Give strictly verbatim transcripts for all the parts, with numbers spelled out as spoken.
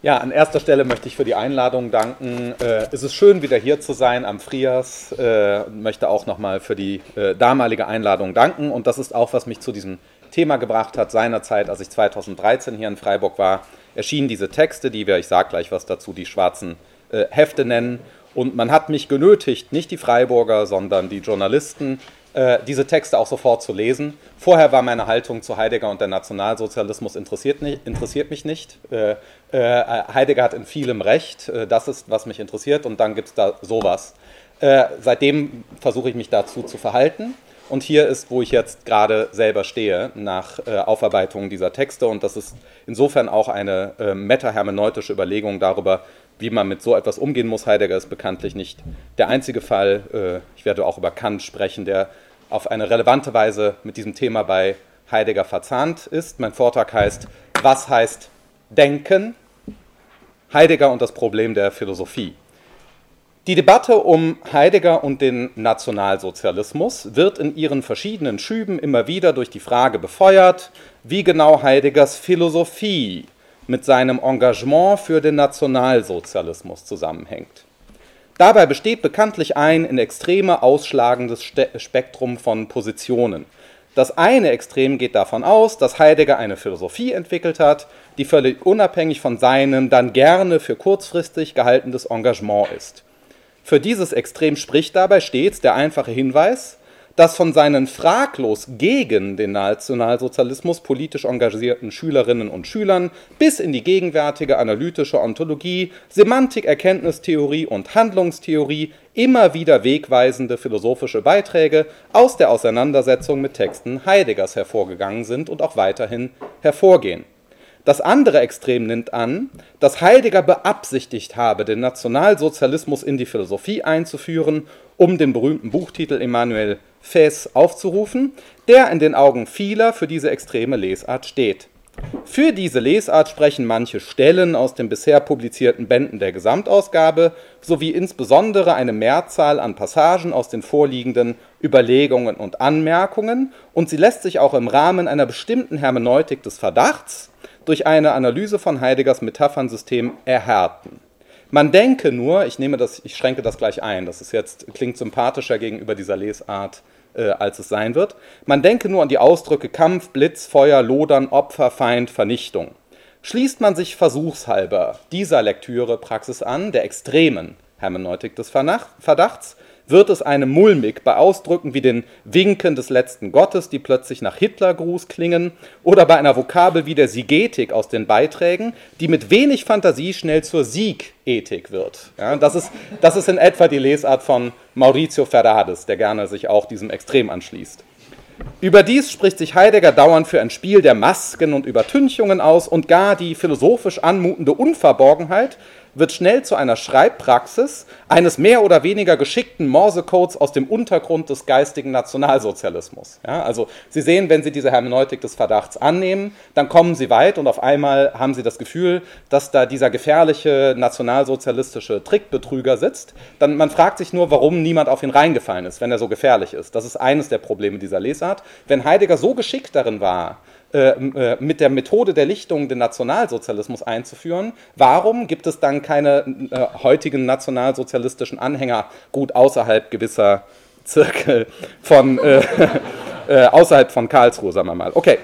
Ja, an erster Stelle möchte ich für die Einladung danken. Äh, es ist schön, wieder hier zu sein am Frias. Äh, möchte auch nochmal für die äh, damalige Einladung danken. Und das ist auch, was mich zu diesem Thema gebracht hat. Seinerzeit, als ich zweitausenddreizehn hier in Freiburg war, erschienen diese Texte, die wir, ich sage gleich was dazu, die schwarzen äh, Hefte nennen. Und man hat mich genötigt, nicht die Freiburger, sondern die Journalisten, äh, diese Texte auch sofort zu lesen. Vorher war meine Haltung zu Heidegger und der Nationalsozialismus interessiert, nicht, interessiert mich nicht. Äh, äh, Heidegger hat in vielem Recht, äh, das ist, was mich interessiert, und dann gibt es da sowas. Äh, seitdem versuche ich mich dazu zu verhalten. Und hier ist, wo ich jetzt gerade selber stehe, nach äh, Aufarbeitung dieser Texte. Und das ist insofern auch eine äh, metahermeneutische Überlegung darüber, wie man mit so etwas umgehen muss. Heidegger ist bekanntlich nicht der einzige Fall. Äh, ich werde auch über Kant sprechen, der auf eine relevante Weise mit diesem Thema bei Heidegger verzahnt ist. Mein Vortrag heißt, was heißt Denken? Heidegger und das Problem der Philosophie. Die Debatte um Heidegger und den Nationalsozialismus wird in ihren verschiedenen Schüben immer wieder durch die Frage befeuert, wie genau Heideggers Philosophie mit seinem Engagement für den Nationalsozialismus zusammenhängt. Dabei besteht bekanntlich ein in Extreme ausschlagendes Spektrum von Positionen. Das eine Extrem geht davon aus, dass Heidegger eine Philosophie entwickelt hat, die völlig unabhängig von seinem dann gerne für kurzfristig gehaltenes Engagement ist. Für dieses Extrem spricht dabei stets der einfache Hinweis, dass von seinen fraglos gegen den Nationalsozialismus politisch engagierten Schülerinnen und Schülern bis in die gegenwärtige analytische Ontologie, Semantik, Erkenntnistheorie und Handlungstheorie immer wieder wegweisende philosophische Beiträge aus der Auseinandersetzung mit Texten Heideggers hervorgegangen sind und auch weiterhin hervorgehen. Das andere Extrem nimmt an, dass Heidegger beabsichtigt habe, den Nationalsozialismus in die Philosophie einzuführen, um den berühmten Buchtitel Emmanuel Faes aufzurufen, der in den Augen vieler für diese extreme Lesart steht. Für diese Lesart sprechen manche Stellen aus den bisher publizierten Bänden der Gesamtausgabe sowie insbesondere eine Mehrzahl an Passagen aus den vorliegenden Überlegungen und Anmerkungen, und sie lässt sich auch im Rahmen einer bestimmten Hermeneutik des Verdachts durch eine Analyse von Heideggers Metaphernsystem erhärten. Man denke nur, ich nehme das, ich schränke das gleich ein, das ist jetzt, klingt sympathischer gegenüber dieser Lesart, äh, als es sein wird. Man denke nur an die Ausdrücke Kampf, Blitz, Feuer, Lodern, Opfer, Feind, Vernichtung. Schließt man sich versuchshalber dieser Lektüre-Praxis an, der extremen Hermeneutik des Verdachts, wird es einem mulmig bei Ausdrücken wie den Winken des letzten Gottes, die plötzlich nach Hitlergruß klingen, oder bei einer Vokabel wie der Siegetik aus den Beiträgen, die mit wenig Fantasie schnell zur Siegethik wird. Ja, das ist, das ist in etwa die Lesart von Maurizio Ferrades, der gerne sich auch diesem Extrem anschließt. Überdies spricht sich Heidegger dauernd für ein Spiel der Masken und Übertünchungen aus, und gar die philosophisch anmutende Unverborgenheit wird schnell zu einer Schreibpraxis eines mehr oder weniger geschickten Morsecodes aus dem Untergrund des geistigen Nationalsozialismus. Ja, also Sie sehen, wenn Sie diese Hermeneutik des Verdachts annehmen, dann kommen Sie weit, und auf einmal haben Sie das Gefühl, dass da dieser gefährliche nationalsozialistische Trickbetrüger sitzt. Dann, man fragt sich nur, warum niemand auf ihn reingefallen ist, wenn er so gefährlich ist. Das ist eines der Probleme dieser Lesart. Wenn Heidegger so geschickt darin war, mit der Methode der Lichtung den Nationalsozialismus einzuführen, warum gibt es dann keine äh, heutigen nationalsozialistischen Anhänger, gut außerhalb gewisser Zirkel von, äh, äh, außerhalb von Karlsruhe, sagen wir mal. Okay.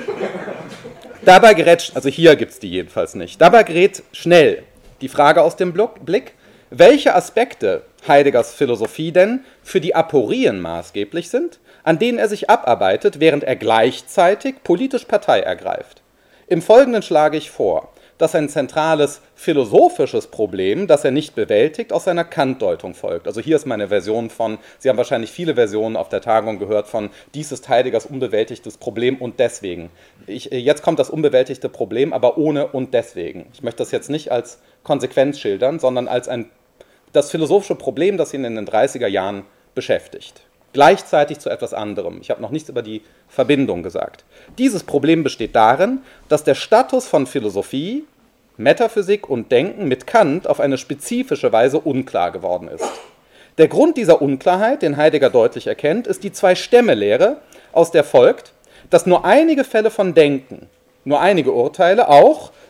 Dabei gerät, also hier gibt es die jedenfalls nicht, dabei gerät schnell die Frage aus dem Blick, welche Aspekte Heideggers Philosophie denn für die Aporien maßgeblich sind, an denen er sich abarbeitet, während er gleichzeitig politisch Partei ergreift. Im Folgenden schlage ich vor, dass ein zentrales philosophisches Problem, das er nicht bewältigt, aus seiner Kant-Deutung folgt. Also hier ist meine Version von, Sie haben wahrscheinlich viele Versionen auf der Tagung gehört von, dies ist Heideggers unbewältigtes Problem und deswegen. Ich, jetzt kommt das unbewältigte Problem, aber ohne und deswegen. Ich möchte das jetzt nicht als Konsequenz schildern, sondern als ein, das philosophische Problem, das ihn in den dreißiger Jahren beschäftigt. Gleichzeitig zu etwas anderem. Ich habe noch nichts über die Verbindung gesagt. Dieses Problem besteht darin, dass der Status von Philosophie, Metaphysik und Denken mit Kant auf eine spezifische Weise unklar geworden ist. Der Grund dieser Unklarheit, den Heidegger deutlich erkennt, ist die Zwei-Stämme-Lehre, aus der folgt, dass nur einige Fälle von Denken, nur einige Urteile auch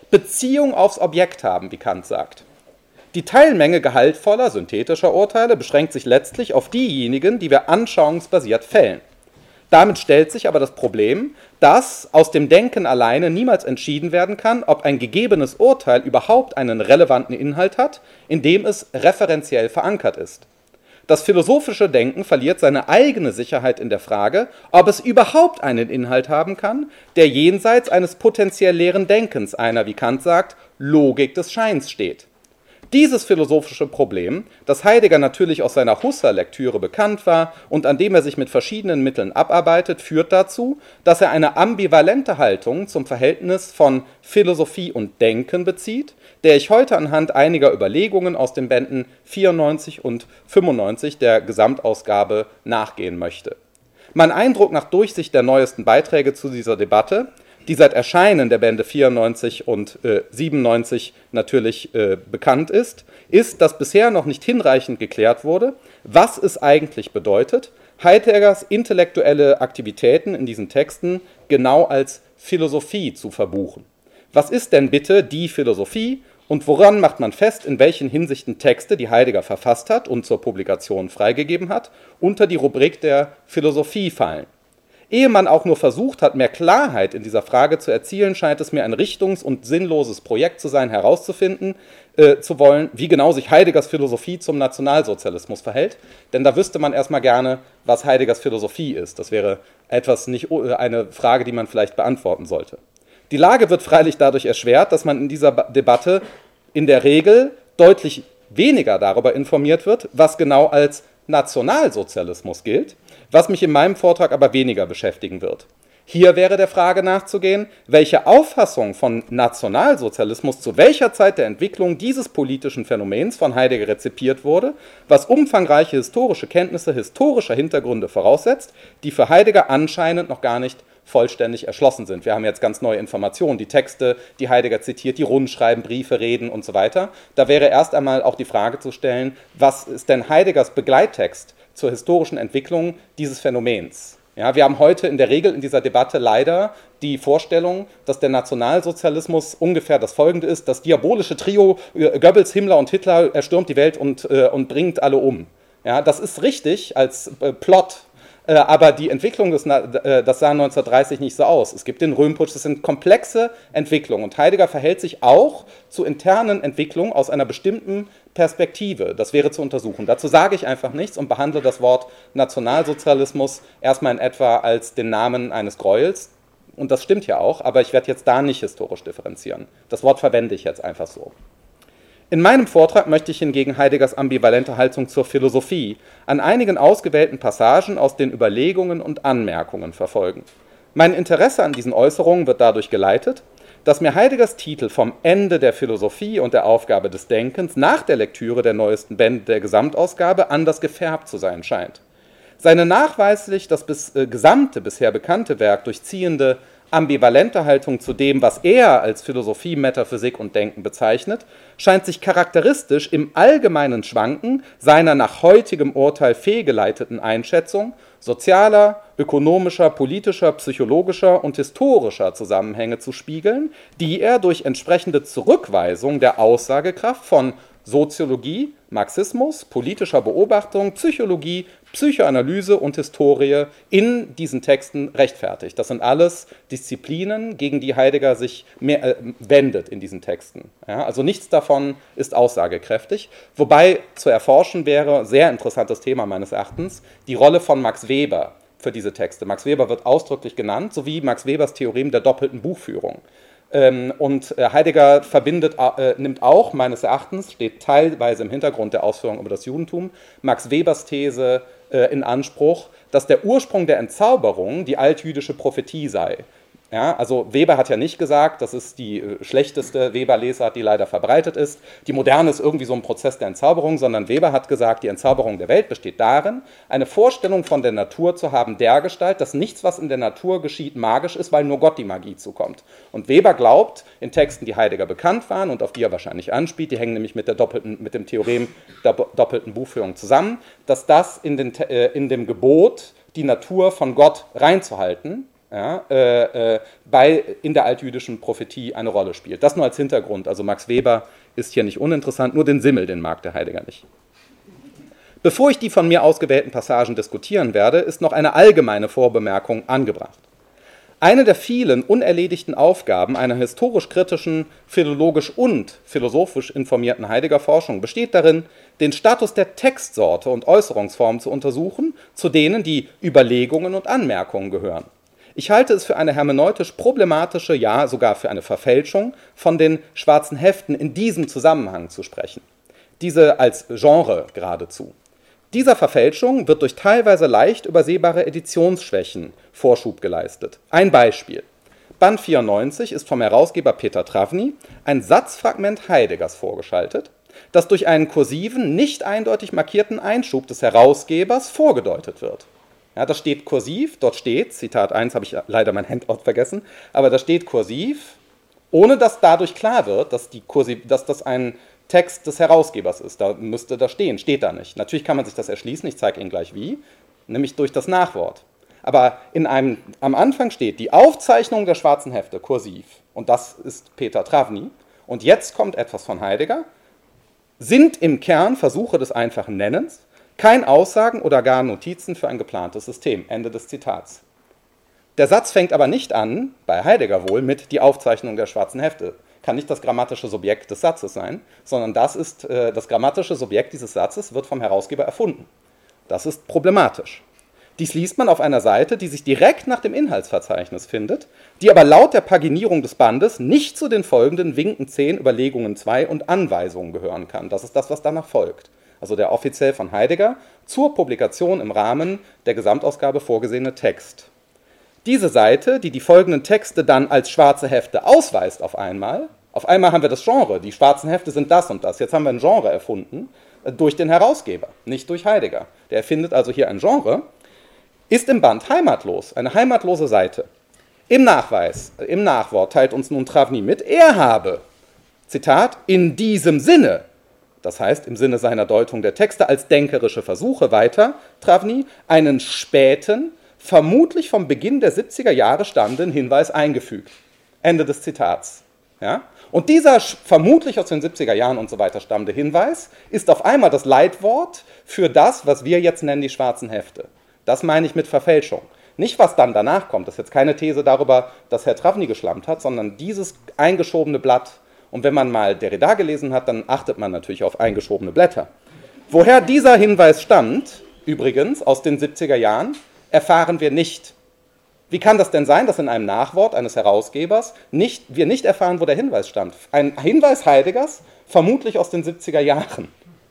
Beziehung aufs Objekt haben, wie Kant sagt. Die Teilmenge gehaltvoller, synthetischer Urteile beschränkt sich letztlich auf diejenigen, die wir anschauungsbasiert fällen. Damit stellt sich aber das Problem, dass aus dem Denken alleine niemals entschieden werden kann, ob ein gegebenes Urteil überhaupt einen relevanten Inhalt hat, in dem es referenziell verankert ist. Das philosophische Denken verliert seine eigene Sicherheit in der Frage, ob es überhaupt einen Inhalt haben kann, der jenseits eines potenziell leeren Denkens, einer, wie Kant sagt, Logik des Scheins steht. Dieses philosophische Problem, das Heidegger natürlich aus seiner Husserl-Lektüre bekannt war und an dem er sich mit verschiedenen Mitteln abarbeitet, führt dazu, dass er eine ambivalente Haltung zum Verhältnis von Philosophie und Denken bezieht, der ich heute anhand einiger Überlegungen aus den Bänden vierundneunzig und fünfundneunzig der Gesamtausgabe nachgehen möchte. Mein Eindruck nach Durchsicht der neuesten Beiträge zu dieser Debatte, die seit Erscheinen der Bände vierundneunzig und äh, siebenundneunzig natürlich äh, bekannt ist, ist, dass bisher noch nicht hinreichend geklärt wurde, was es eigentlich bedeutet, Heideggers intellektuelle Aktivitäten in diesen Texten genau als Philosophie zu verbuchen. Was ist denn bitte die Philosophie und woran macht man fest, in welchen Hinsichten Texte, die Heidegger verfasst hat und zur Publikation freigegeben hat, unter die Rubrik der Philosophie fallen? Ehe man auch nur versucht hat, mehr Klarheit in dieser Frage zu erzielen, scheint es mir ein richtungs- und sinnloses Projekt zu sein, herauszufinden äh, zu wollen, wie genau sich Heideggers Philosophie zum Nationalsozialismus verhält. Denn da wüsste man erstmal gerne, was Heideggers Philosophie ist. Das wäre etwas nicht eine Frage, die man vielleicht beantworten sollte. Die Lage wird freilich dadurch erschwert, dass man in dieser Debatte in der Regel deutlich weniger darüber informiert wird, was genau als Nationalsozialismus gilt, was mich in meinem Vortrag aber weniger beschäftigen wird. Hier wäre der Frage nachzugehen, welche Auffassung von Nationalsozialismus zu welcher Zeit der Entwicklung dieses politischen Phänomens von Heidegger rezipiert wurde, was umfangreiche historische Kenntnisse historischer Hintergründe voraussetzt, die für Heidegger anscheinend noch gar nicht vollständig erschlossen sind. Wir haben jetzt ganz neue Informationen, die Texte, die Heidegger zitiert, die Rundschreiben, Briefe, Reden und so weiter. Da wäre erst einmal auch die Frage zu stellen, was ist denn Heideggers Begleittext zur historischen Entwicklung dieses Phänomens? Ja, wir haben heute in der Regel in dieser Debatte leider die Vorstellung, dass der Nationalsozialismus ungefähr das Folgende ist: Das diabolische Trio Goebbels, Himmler und Hitler erstürmt die Welt und, äh, und bringt alle um. Ja, das ist richtig als äh, Plot, äh, aber die Entwicklung, des, äh, das sah neunzehnhundertdreißig nicht so aus. Es gibt den Röhmputsch, das sind komplexe Entwicklungen und Heidegger verhält sich auch zu internen Entwicklungen aus einer bestimmten Perspektive. Das wäre zu untersuchen. Dazu sage ich einfach nichts und behandle das Wort Nationalsozialismus erstmal in etwa als den Namen eines Gräuels. Und das stimmt ja auch, aber ich werde jetzt da nicht historisch differenzieren. Das Wort verwende ich jetzt einfach so. In meinem Vortrag möchte ich hingegen Heideggers ambivalente Haltung zur Philosophie an einigen ausgewählten Passagen aus den Überlegungen und Anmerkungen verfolgen. Mein Interesse an diesen Äußerungen wird dadurch geleitet, dass mir Heideggers Titel vom Ende der Philosophie und der Aufgabe des Denkens nach der Lektüre der neuesten Bände der Gesamtausgabe anders gefärbt zu sein scheint. Seine nachweislich das bis, äh, gesamte bisher bekannte Werk durchziehende ambivalente Haltung zu dem, was er als Philosophie, Metaphysik und Denken bezeichnet, scheint sich charakteristisch im allgemeinen Schwanken seiner nach heutigem Urteil fehlgeleiteten Einschätzung sozialer, ökonomischer, politischer, psychologischer und historischer Zusammenhänge zu spiegeln, die er durch entsprechende Zurückweisung der Aussagekraft von Soziologie, Marxismus, politischer Beobachtung, Psychologie, Psychoanalyse und Historie in diesen Texten rechtfertigt. Das sind alles Disziplinen, gegen die Heidegger sich mehr, äh, wendet in diesen Texten. Ja, also nichts davon ist aussagekräftig. Wobei zu erforschen wäre, sehr interessantes Thema meines Erachtens, die Rolle von Max Weber für diese Texte. Max Weber wird ausdrücklich genannt, sowie Max Webers Theorem der doppelten Buchführung. Und Heidegger verbindet, äh, nimmt auch, meines Erachtens, steht teilweise im Hintergrund der Ausführungen über das Judentum, Max Webers These äh, in Anspruch, dass der Ursprung der Entzauberung die altjüdische Prophetie sei. Ja, also Weber hat ja nicht gesagt, das ist die äh, schlechteste Weber-Lesart, die leider verbreitet ist. Die Moderne ist irgendwie so ein Prozess der Entzauberung, sondern Weber hat gesagt, die Entzauberung der Welt besteht darin, eine Vorstellung von der Natur zu haben dergestalt, dass nichts, was in der Natur geschieht, magisch ist, weil nur Gott die Magie zukommt. Und Weber glaubt, in Texten, die Heidegger bekannt waren und auf die er wahrscheinlich anspielt, die hängen nämlich mit, der doppelten, mit dem Theorem der doppelten Buchführung zusammen, dass das in, den, äh, in dem Gebot, die Natur von Gott reinzuhalten, ja, äh, äh, bei, in der altjüdischen Prophetie eine Rolle spielt. Das nur als Hintergrund. Also Max Weber ist hier nicht uninteressant, nur den Simmel, den mag der Heidegger nicht. Bevor ich die von mir ausgewählten Passagen diskutieren werde, ist noch eine allgemeine Vorbemerkung angebracht. Eine der vielen unerledigten Aufgaben einer historisch-kritischen, philologisch und philosophisch informierten Heidegger-Forschung besteht darin, den Status der Textsorte und Äußerungsform zu untersuchen, zu denen die Überlegungen und Anmerkungen gehören. Ich halte es für eine hermeneutisch problematische, ja sogar für eine Verfälschung, von den schwarzen Heften in diesem Zusammenhang zu sprechen. Diese als Genre geradezu. Dieser Verfälschung wird durch teilweise leicht übersehbare Editionsschwächen Vorschub geleistet. Ein Beispiel. Band vierundneunzig ist vom Herausgeber Peter Travny ein Satzfragment Heideggers vorgeschaltet, das durch einen kursiven, nicht eindeutig markierten Einschub des Herausgebers vorgedeutet wird. Ja, das steht kursiv, dort steht, Zitat eins, habe ich leider mein Handout vergessen, aber da steht kursiv, ohne dass dadurch klar wird, dass, die kursiv, dass das ein Text des Herausgebers ist. Da müsste da stehen, steht da nicht. Natürlich kann man sich das erschließen, ich zeige Ihnen gleich wie, nämlich durch das Nachwort. Aber in einem, am Anfang steht die Aufzeichnung der schwarzen Hefte, kursiv, und das ist Peter Travny. Und jetzt kommt etwas von Heidegger, sind im Kern Versuche des einfachen Nennens, kein Aussagen oder gar Notizen für ein geplantes System. Ende des Zitats. Der Satz fängt aber nicht an, bei Heidegger wohl, mit die Aufzeichnung der schwarzen Hefte. Kann nicht das grammatische Subjekt des Satzes sein, sondern das ist, äh, das grammatische Subjekt dieses Satzes wird vom Herausgeber erfunden. Das ist problematisch. Dies liest man auf einer Seite, die sich direkt nach dem Inhaltsverzeichnis findet, die aber laut der Paginierung des Bandes nicht zu den folgenden Winken zehn, Überlegungen zwei und Anweisungen gehören kann. Das ist das, was danach folgt. Also der offiziell von Heidegger zur Publikation im Rahmen der Gesamtausgabe vorgesehene Text. Diese Seite, die die folgenden Texte dann als schwarze Hefte ausweist auf einmal, auf einmal haben wir das Genre, die schwarzen Hefte sind das und das, jetzt haben wir ein Genre erfunden, durch den Herausgeber, nicht durch Heidegger. Der erfindet also hier ein Genre, ist im Band heimatlos, eine heimatlose Seite. Im Nachweis, im Nachwort teilt uns nun Travny mit, er habe, Zitat, in diesem Sinne, das heißt im Sinne seiner Deutung der Texte als denkerische Versuche weiter, Travny, einen späten, vermutlich vom Beginn der siebziger Jahre stammenden Hinweis eingefügt. Ende des Zitats. Ja? Und dieser vermutlich aus den siebziger Jahren und so weiter stammende Hinweis ist auf einmal das Leitwort für das, was wir jetzt nennen die schwarzen Hefte. Das meine ich mit Verfälschung. Nicht, was dann danach kommt. Das ist jetzt keine These darüber, dass Herr Travny geschlammt hat, sondern dieses eingeschobene Blatt. Und wenn man mal Derrida gelesen hat, dann achtet man natürlich auf eingeschobene Blätter. Woher dieser Hinweis stammt, übrigens aus den siebziger Jahren, erfahren wir nicht. Wie kann das denn sein, dass in einem Nachwort eines Herausgebers nicht, wir nicht erfahren, wo der Hinweis stammt? Ein Hinweis Heideggers, vermutlich aus den siebziger Jahren.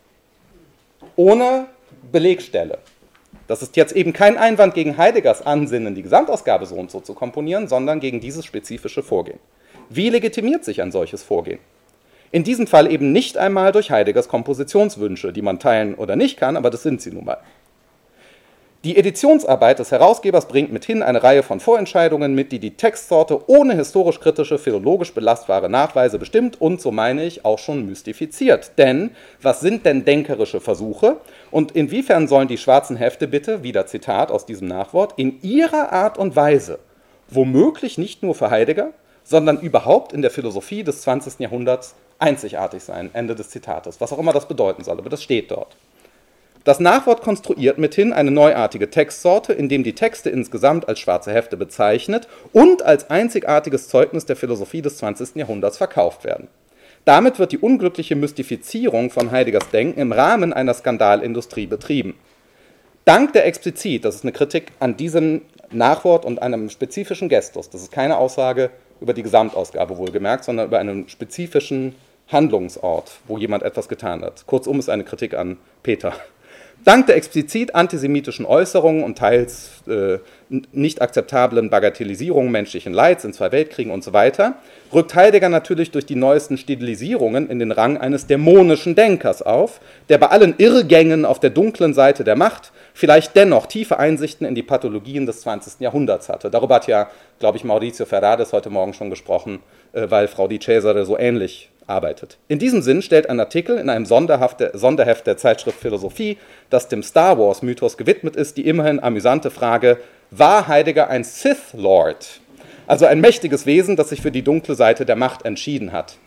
Ohne Belegstelle. Das ist jetzt eben kein Einwand gegen Heideggers Ansinnen, die Gesamtausgabe so und so zu komponieren, sondern gegen dieses spezifische Vorgehen. Wie legitimiert sich ein solches Vorgehen? In diesem Fall eben nicht einmal durch Heideggers Kompositionswünsche, die man teilen oder nicht kann, aber das sind sie nun mal. Die Editionsarbeit des Herausgebers bringt mithin eine Reihe von Vorentscheidungen mit, die die Textsorte ohne historisch-kritische, philologisch belastbare Nachweise bestimmt und, so meine ich, auch schon mystifiziert. Denn, was sind denn denkerische Versuche und inwiefern sollen die schwarzen Hefte bitte, wieder Zitat aus diesem Nachwort, in ihrer Art und Weise, womöglich nicht nur für Heidegger, sondern überhaupt in der Philosophie des zwanzigsten Jahrhunderts einzigartig sein? Ende des Zitates. Was auch immer das bedeuten soll, aber das steht dort. Das Nachwort konstruiert mithin eine neuartige Textsorte, in dem die Texte insgesamt als schwarze Hefte bezeichnet und als einzigartiges Zeugnis der Philosophie des zwanzigsten Jahrhunderts verkauft werden. Damit wird die unglückliche Mystifizierung von Heideggers Denken im Rahmen einer Skandalindustrie betrieben. Dank der explizit, das ist eine Kritik an diesem Nachwort und einem spezifischen Gestus, das ist keine Aussage über die Gesamtausgabe wohlgemerkt, sondern über einen spezifischen Handlungsort, wo jemand etwas getan hat. Kurzum ist eine Kritik an Peter. Dank der explizit antisemitischen Äußerungen und teils äh, nicht akzeptablen Bagatellisierungen menschlichen Leids in zwei Weltkriegen und so weiter, rückt Heidegger natürlich durch die neuesten Stilisierungen in den Rang eines dämonischen Denkers auf, der bei allen Irrgängen auf der dunklen Seite der Macht vielleicht dennoch tiefe Einsichten in die Pathologien des zwanzigsten Jahrhunderts hatte. Darüber hat ja, glaube ich, Maurizio Ferraris heute Morgen schon gesprochen, äh, weil Frau Di Cesare so ähnlich arbeitet. In diesem Sinn stellt ein Artikel in einem Sonderheft der, Sonderheft der Zeitschrift Philosophie, das dem Star Wars-Mythos gewidmet ist, die immerhin amüsante Frage: War Heidegger ein Sith Lord? Also ein mächtiges Wesen, das sich für die dunkle Seite der Macht entschieden hat.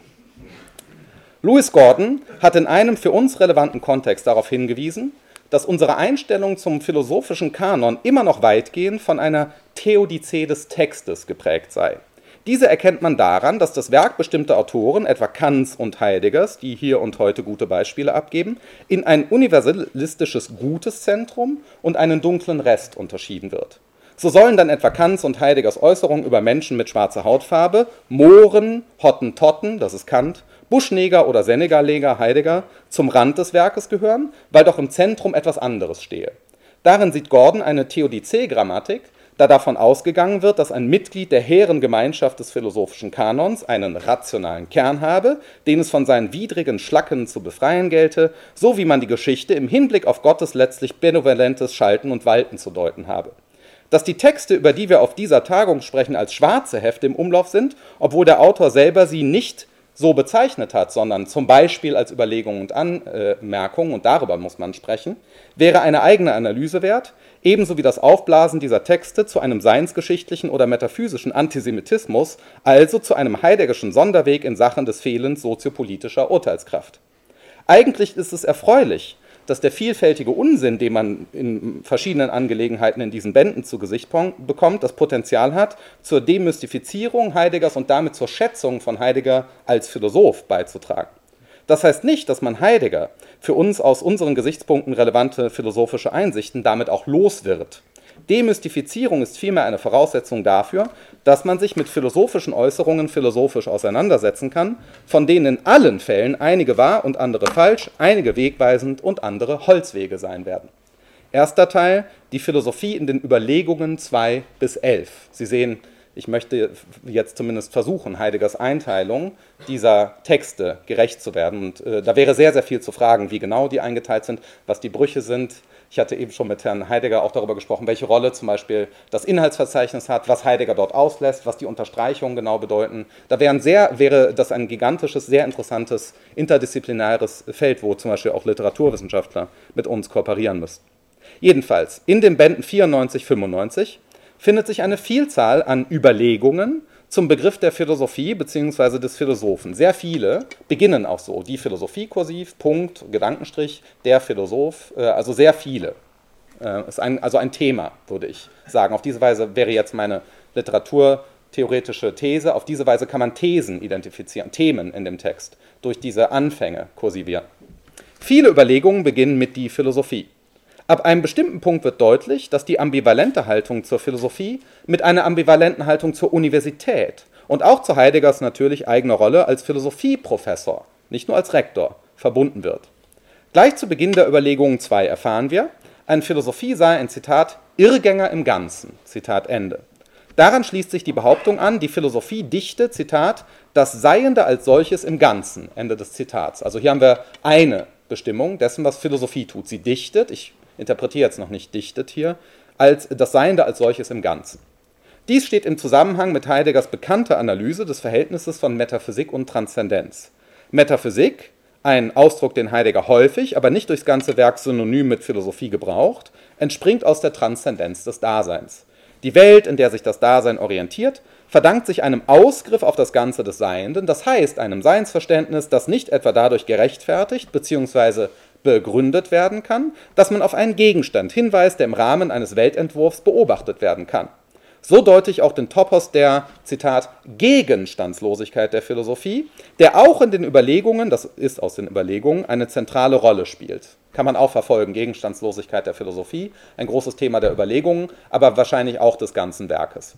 Lewis Gordon hat in einem für uns relevanten Kontext darauf hingewiesen, dass unsere Einstellung zum philosophischen Kanon immer noch weitgehend von einer Theodizee des Textes geprägt sei. Diese erkennt man daran, dass das Werk bestimmter Autoren, etwa Kants und Heideggers, die hier und heute gute Beispiele abgeben, in ein universalistisches gutes Zentrum und einen dunklen Rest unterschieden wird. So sollen dann etwa Kants und Heideggers Äußerungen über Menschen mit schwarzer Hautfarbe, Mohren, Hottentotten, das ist Kant, Buschneger oder Senegaleger, Heidegger, zum Rand des Werkes gehören, weil doch im Zentrum etwas anderes stehe. Darin sieht Gordon eine Theodizee-Grammatik, da davon ausgegangen wird, dass ein Mitglied der hehren Gemeinschaft des philosophischen Kanons einen rationalen Kern habe, den es von seinen widrigen Schlacken zu befreien gelte, so wie man die Geschichte im Hinblick auf Gottes letztlich benevolentes Schalten und Walten zu deuten habe. Dass die Texte, über die wir auf dieser Tagung sprechen, als schwarze Hefte im Umlauf sind, obwohl der Autor selber sie nicht so bezeichnet hat, sondern zum Beispiel als Überlegung und Anmerkung, und darüber muss man sprechen, wäre eine eigene Analyse wert, ebenso wie das Aufblasen dieser Texte zu einem seinsgeschichtlichen oder metaphysischen Antisemitismus, also zu einem heideggerschen Sonderweg in Sachen des Fehlens soziopolitischer Urteilskraft. Eigentlich ist es erfreulich, dass der vielfältige Unsinn, den man in verschiedenen Angelegenheiten in diesen Bänden zu Gesicht bekommt, das Potenzial hat, zur Demystifizierung Heideggers und damit zur Schätzung von Heidegger als Philosoph beizutragen. Das heißt nicht, dass man Heidegger, für uns aus unseren Gesichtspunkten relevante philosophische Einsichten, damit auch los wird. Demystifizierung ist vielmehr eine Voraussetzung dafür, dass man sich mit philosophischen Äußerungen philosophisch auseinandersetzen kann, von denen in allen Fällen einige wahr und andere falsch, einige wegweisend und andere Holzwege sein werden. Erster Teil, die Philosophie in den Überlegungen zwei bis elf. Sie sehen, ich möchte jetzt zumindest versuchen, Heideggers Einteilung dieser Texte gerecht zu werden. Und äh, da wäre sehr, sehr viel zu fragen, wie genau die eingeteilt sind, was die Brüche sind. Ich hatte eben schon mit Herrn Heidegger auch darüber gesprochen, welche Rolle zum Beispiel das Inhaltsverzeichnis hat, was Heidegger dort auslässt, was die Unterstreichungen genau bedeuten. Da wären sehr, wäre das ein gigantisches, sehr interessantes, interdisziplinäres Feld, wo zum Beispiel auch Literaturwissenschaftler mit uns kooperieren müssten. Jedenfalls, in den Bänden vierundneunzig, fünfundneunzig findet sich eine Vielzahl an Überlegungen zum Begriff der Philosophie bzw. des Philosophen. Sehr viele beginnen auch so. Die Philosophie kursiv, Punkt, Gedankenstrich, der Philosoph, äh, also sehr viele. Äh, ist ein, also ein Thema, würde ich sagen. Auf diese Weise wäre jetzt meine literaturtheoretische These. Auf diese Weise kann man Thesen identifizieren, Themen in dem Text, durch diese Anfänge kursivieren. Viele Überlegungen beginnen mit die Philosophie. Ab einem bestimmten Punkt wird deutlich, dass die ambivalente Haltung zur Philosophie mit einer ambivalenten Haltung zur Universität und auch zu Heideggers natürlich eigener Rolle als Philosophieprofessor, nicht nur als Rektor, verbunden wird. Gleich zu Beginn der Überlegungen zwei erfahren wir, eine Philosophie sei ein, Zitat, Irrgänger im Ganzen, Zitat Ende. Daran schließt sich die Behauptung an, die Philosophie dichte, Zitat, das Seiende als solches im Ganzen, Ende des Zitats. Also hier haben wir eine Bestimmung dessen, was Philosophie tut. Sie dichtet, ich interpretiere jetzt noch nicht dichtet hier, als das Seiende als solches im Ganzen. Dies steht im Zusammenhang mit Heideggers bekannter Analyse des Verhältnisses von Metaphysik und Transzendenz. Metaphysik, ein Ausdruck, den Heidegger häufig, aber nicht durchs ganze Werk synonym mit Philosophie gebraucht, entspringt aus der Transzendenz des Daseins. Die Welt, in der sich das Dasein orientiert, verdankt sich einem Ausgriff auf das Ganze des Seienden, das heißt einem Seinsverständnis, das nicht etwa dadurch gerechtfertigt bzw. begründet werden kann, dass man auf einen Gegenstand hinweist, der im Rahmen eines Weltentwurfs beobachtet werden kann. So deute ich auch den Topos der, Zitat, Gegenstandslosigkeit der Philosophie, der auch in den Überlegungen, das ist aus den Überlegungen, eine zentrale Rolle spielt. Kann man auch verfolgen, Gegenstandslosigkeit der Philosophie, ein großes Thema der Überlegungen, aber wahrscheinlich auch des ganzen Werkes.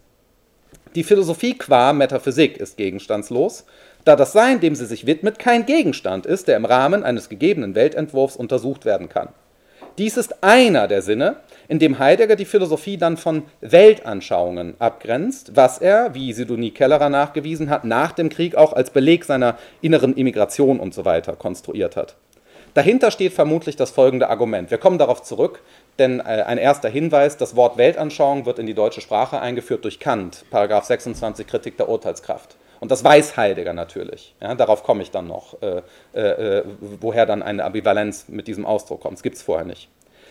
Die Philosophie qua Metaphysik ist gegenstandslos, da das Sein, dem sie sich widmet, kein Gegenstand ist, der im Rahmen eines gegebenen Weltentwurfs untersucht werden kann. Dies ist einer der Sinne, in dem Heidegger die Philosophie dann von Weltanschauungen abgrenzt, was er, wie Sidonie Kellerer nachgewiesen hat, nach dem Krieg auch als Beleg seiner inneren Immigration und so weiter konstruiert hat. Dahinter steht vermutlich das folgende Argument. Wir kommen darauf zurück, denn ein erster Hinweis, das Wort Weltanschauung wird in die deutsche Sprache eingeführt durch Kant, Paragraph sechsundzwanzig Kritik der Urteilskraft. Und das weiß Heidegger natürlich. Ja, darauf komme ich dann noch, äh, äh, woher dann eine Ambivalenz mit diesem Ausdruck kommt. Das gibt es vorher nicht.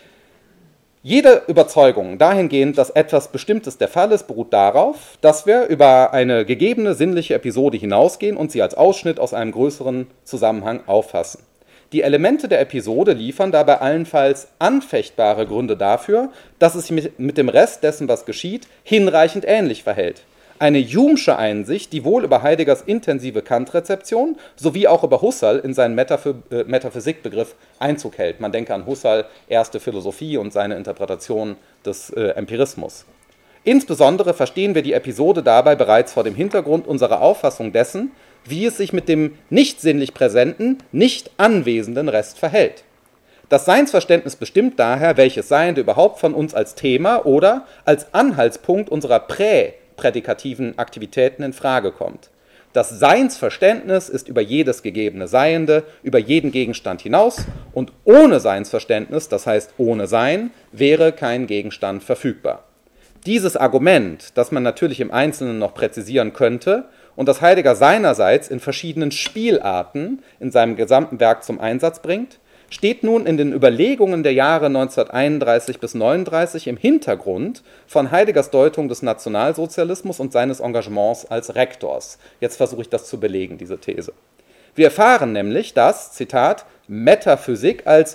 Jede Überzeugung dahingehend, dass etwas Bestimmtes der Fall ist, beruht darauf, dass wir über eine gegebene sinnliche Episode hinausgehen und sie als Ausschnitt aus einem größeren Zusammenhang auffassen. Die Elemente der Episode liefern dabei allenfalls anfechtbare Gründe dafür, dass es sich mit dem Rest dessen, was geschieht, hinreichend ähnlich verhält. Eine Hume'sche Einsicht, die wohl über Heideggers intensive Kant-Rezeption sowie auch über Husserl in seinen Metaph- äh, Metaphysikbegriff Einzug hält. Man denke an Husserl, erste Philosophie und seine Interpretation des äh, Empirismus. Insbesondere verstehen wir die Episode dabei bereits vor dem Hintergrund unserer Auffassung dessen, wie es sich mit dem nicht sinnlich präsenten, nicht anwesenden Rest verhält. Das Seinsverständnis bestimmt daher, welches Seiende überhaupt von uns als Thema oder als Anhaltspunkt unserer Prä- prädikativen Aktivitäten in Frage kommt. Das Seinsverständnis ist über jedes gegebene Seiende, über jeden Gegenstand hinaus und ohne Seinsverständnis, das heißt ohne Sein, wäre kein Gegenstand verfügbar. Dieses Argument, das man natürlich im Einzelnen noch präzisieren könnte und das Heidegger seinerseits in verschiedenen Spielarten in seinem gesamten Werk zum Einsatz bringt, steht nun in den Überlegungen der Jahre neunzehnhunderteinunddreißig bis neununddreißig im Hintergrund von Heideggers Deutung des Nationalsozialismus und seines Engagements als Rektors. Jetzt versuche ich das zu belegen, diese These. Wir erfahren nämlich, dass, Zitat, Metaphysik als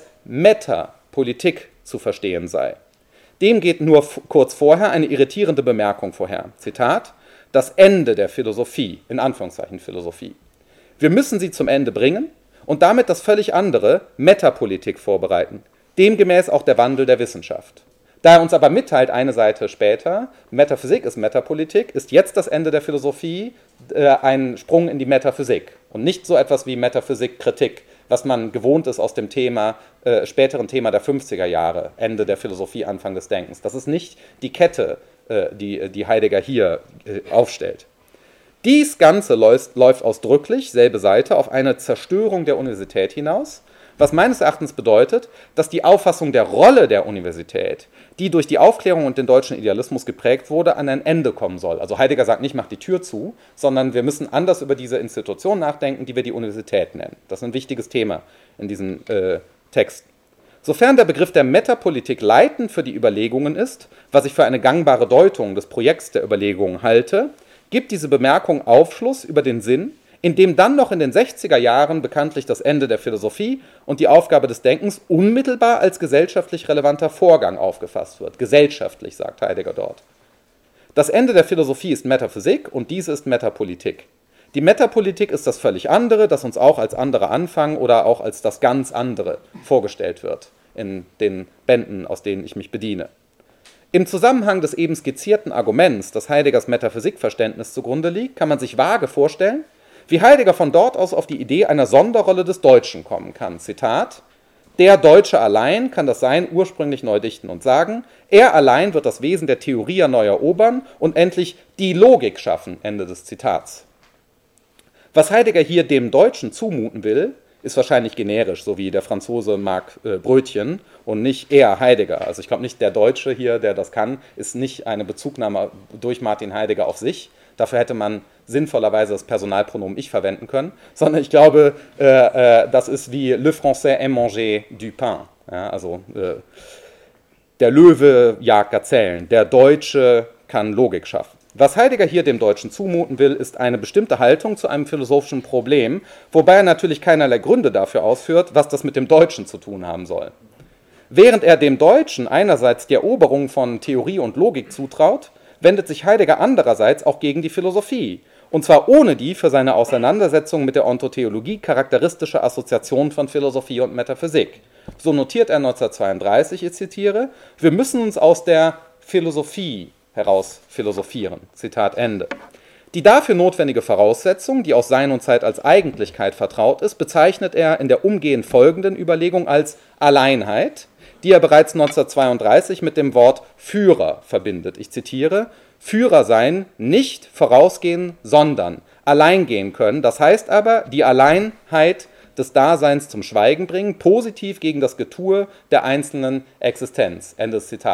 Metapolitik zu verstehen sei. Dem geht nur f- kurz vorher eine irritierende Bemerkung vorher. Zitat, das Ende der Philosophie, in Anführungszeichen Philosophie. Wir müssen sie zum Ende bringen und damit das völlig andere, Metapolitik, vorbereiten. Demgemäß auch der Wandel der Wissenschaft. Da er uns aber mitteilt, eine Seite später, Metaphysik ist Metapolitik, ist jetzt das Ende der Philosophie äh, ein Sprung in die Metaphysik und nicht so etwas wie Metaphysikkritik, was man gewohnt ist aus dem Thema, äh, späteren Thema der fünfziger Jahre, Ende der Philosophie, Anfang des Denkens. Das ist nicht die Kette, äh, die, die Heidegger hier äh, aufstellt. Dies Ganze läuft, läuft ausdrücklich, selbe Seite, auf eine Zerstörung der Universität hinaus, was meines Erachtens bedeutet, dass die Auffassung der Rolle der Universität, die durch die Aufklärung und den deutschen Idealismus geprägt wurde, an ein Ende kommen soll. Also Heidegger sagt nicht, macht die Tür zu, sondern wir müssen anders über diese Institution nachdenken, die wir die Universität nennen. Das ist ein wichtiges Thema in diesem äh, Text. Sofern der Begriff der Metapolitik leitend für die Überlegungen ist, was ich für eine gangbare Deutung des Projekts der Überlegungen halte, gibt diese Bemerkung Aufschluss über den Sinn, in dem dann noch in den sechziger Jahren bekanntlich das Ende der Philosophie und die Aufgabe des Denkens unmittelbar als gesellschaftlich relevanter Vorgang aufgefasst wird. Gesellschaftlich, sagt Heidegger dort. Das Ende der Philosophie ist Metaphysik und diese ist Metapolitik. Die Metapolitik ist das völlig andere, das uns auch als andere Anfang oder auch als das ganz andere vorgestellt wird in den Bänden, aus denen ich mich bediene. Im Zusammenhang des eben skizzierten Arguments, das Heideggers Metaphysikverständnis zugrunde liegt, kann man sich vage vorstellen, wie Heidegger von dort aus auf die Idee einer Sonderrolle des Deutschen kommen kann. Zitat, der Deutsche allein kann das Sein ursprünglich neu dichten und sagen, er allein wird das Wesen der Theoria neu erobern und endlich die Logik schaffen. Ende des Zitats. Was Heidegger hier dem Deutschen zumuten will, ist wahrscheinlich generisch, so wie der Franzose mag äh, Brötchen und nicht er Heidegger. Also ich glaube nicht, der Deutsche hier, der das kann, ist nicht eine Bezugnahme durch Martin Heidegger auf sich. Dafür hätte man sinnvollerweise das Personalpronomen ich verwenden können, sondern ich glaube, äh, äh, das ist wie Le Français aime manger du pain. Ja, also äh, der Löwe jagt Gazellen, der Deutsche kann Logik schaffen. Was Heidegger hier dem Deutschen zumuten will, ist eine bestimmte Haltung zu einem philosophischen Problem, wobei er natürlich keinerlei Gründe dafür ausführt, was das mit dem Deutschen zu tun haben soll. Während er dem Deutschen einerseits die Eroberung von Theorie und Logik zutraut, wendet sich Heidegger andererseits auch gegen die Philosophie, und zwar ohne die für seine Auseinandersetzung mit der Ontotheologie charakteristische Assoziation von Philosophie und Metaphysik. So notiert er neunzehnhundertzweiunddreißig, ich zitiere, wir müssen uns aus der Philosophie heraus philosophieren. Zitat Ende. Die dafür notwendige Voraussetzung, die aus Sein und Zeit als Eigentlichkeit vertraut ist, bezeichnet er in der umgehend folgenden Überlegung als Alleinheit, die er bereits neunzehnhundertzweiunddreißig mit dem Wort Führer verbindet. Ich zitiere, Führer sein, nicht vorausgehen, sondern allein gehen können. Das heißt aber, die Alleinheit des Daseins zum Schweigen bringen, positiv gegen das Getue der einzelnen Existenz. Ende des Zitats.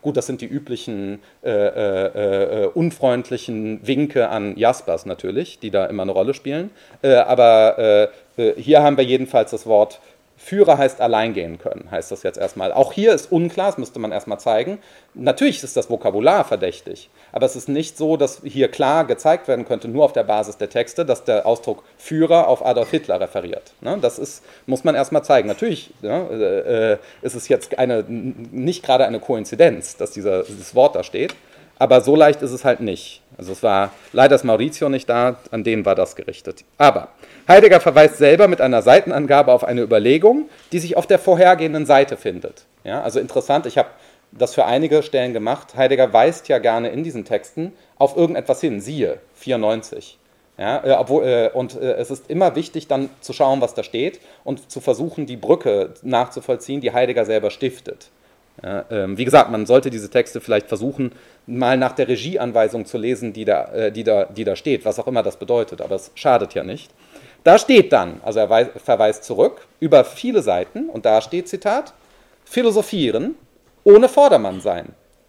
Gut, das sind die üblichen äh, äh, äh, unfreundlichen Winke an Jaspers natürlich, die da immer eine Rolle spielen. Äh, aber äh, äh, hier haben wir jedenfalls das Wort Führer heißt allein gehen können, heißt das jetzt erstmal. Auch hier ist unklar, das müsste man erstmal zeigen. Natürlich ist das Vokabular verdächtig, aber es ist nicht so, dass hier klar gezeigt werden könnte, nur auf der Basis der Texte, dass der Ausdruck Führer auf Adolf Hitler referiert. Ne? Das ist, muss man erstmal zeigen. Natürlich ne, äh, ist es jetzt eine, nicht gerade eine Koinzidenz, dass dieser, dieses Wort da steht, aber so leicht ist es halt nicht. Also es war, leider ist Maurizio nicht da, an den war das gerichtet. Aber Heidegger verweist selber mit einer Seitenangabe auf eine Überlegung, die sich auf der vorhergehenden Seite findet. Ja, also interessant, ich habe das für einige Stellen gemacht. Heidegger weist ja gerne in diesen Texten auf irgendetwas hin, siehe, vierundneunzig. Ja, äh, obwohl, äh, und äh, es ist immer wichtig, dann zu schauen, was da steht und zu versuchen, die Brücke nachzuvollziehen, die Heidegger selber stiftet. Ja, ähm, wie gesagt, man sollte diese Texte vielleicht versuchen, mal nach der Regieanweisung zu lesen, die da, äh, die da, die da steht, was auch immer das bedeutet, aber es schadet ja nicht. Da steht dann, also er weis, verweist zurück, über viele Seiten, und da steht, Zitat, philosophieren ohne Vordermann sein.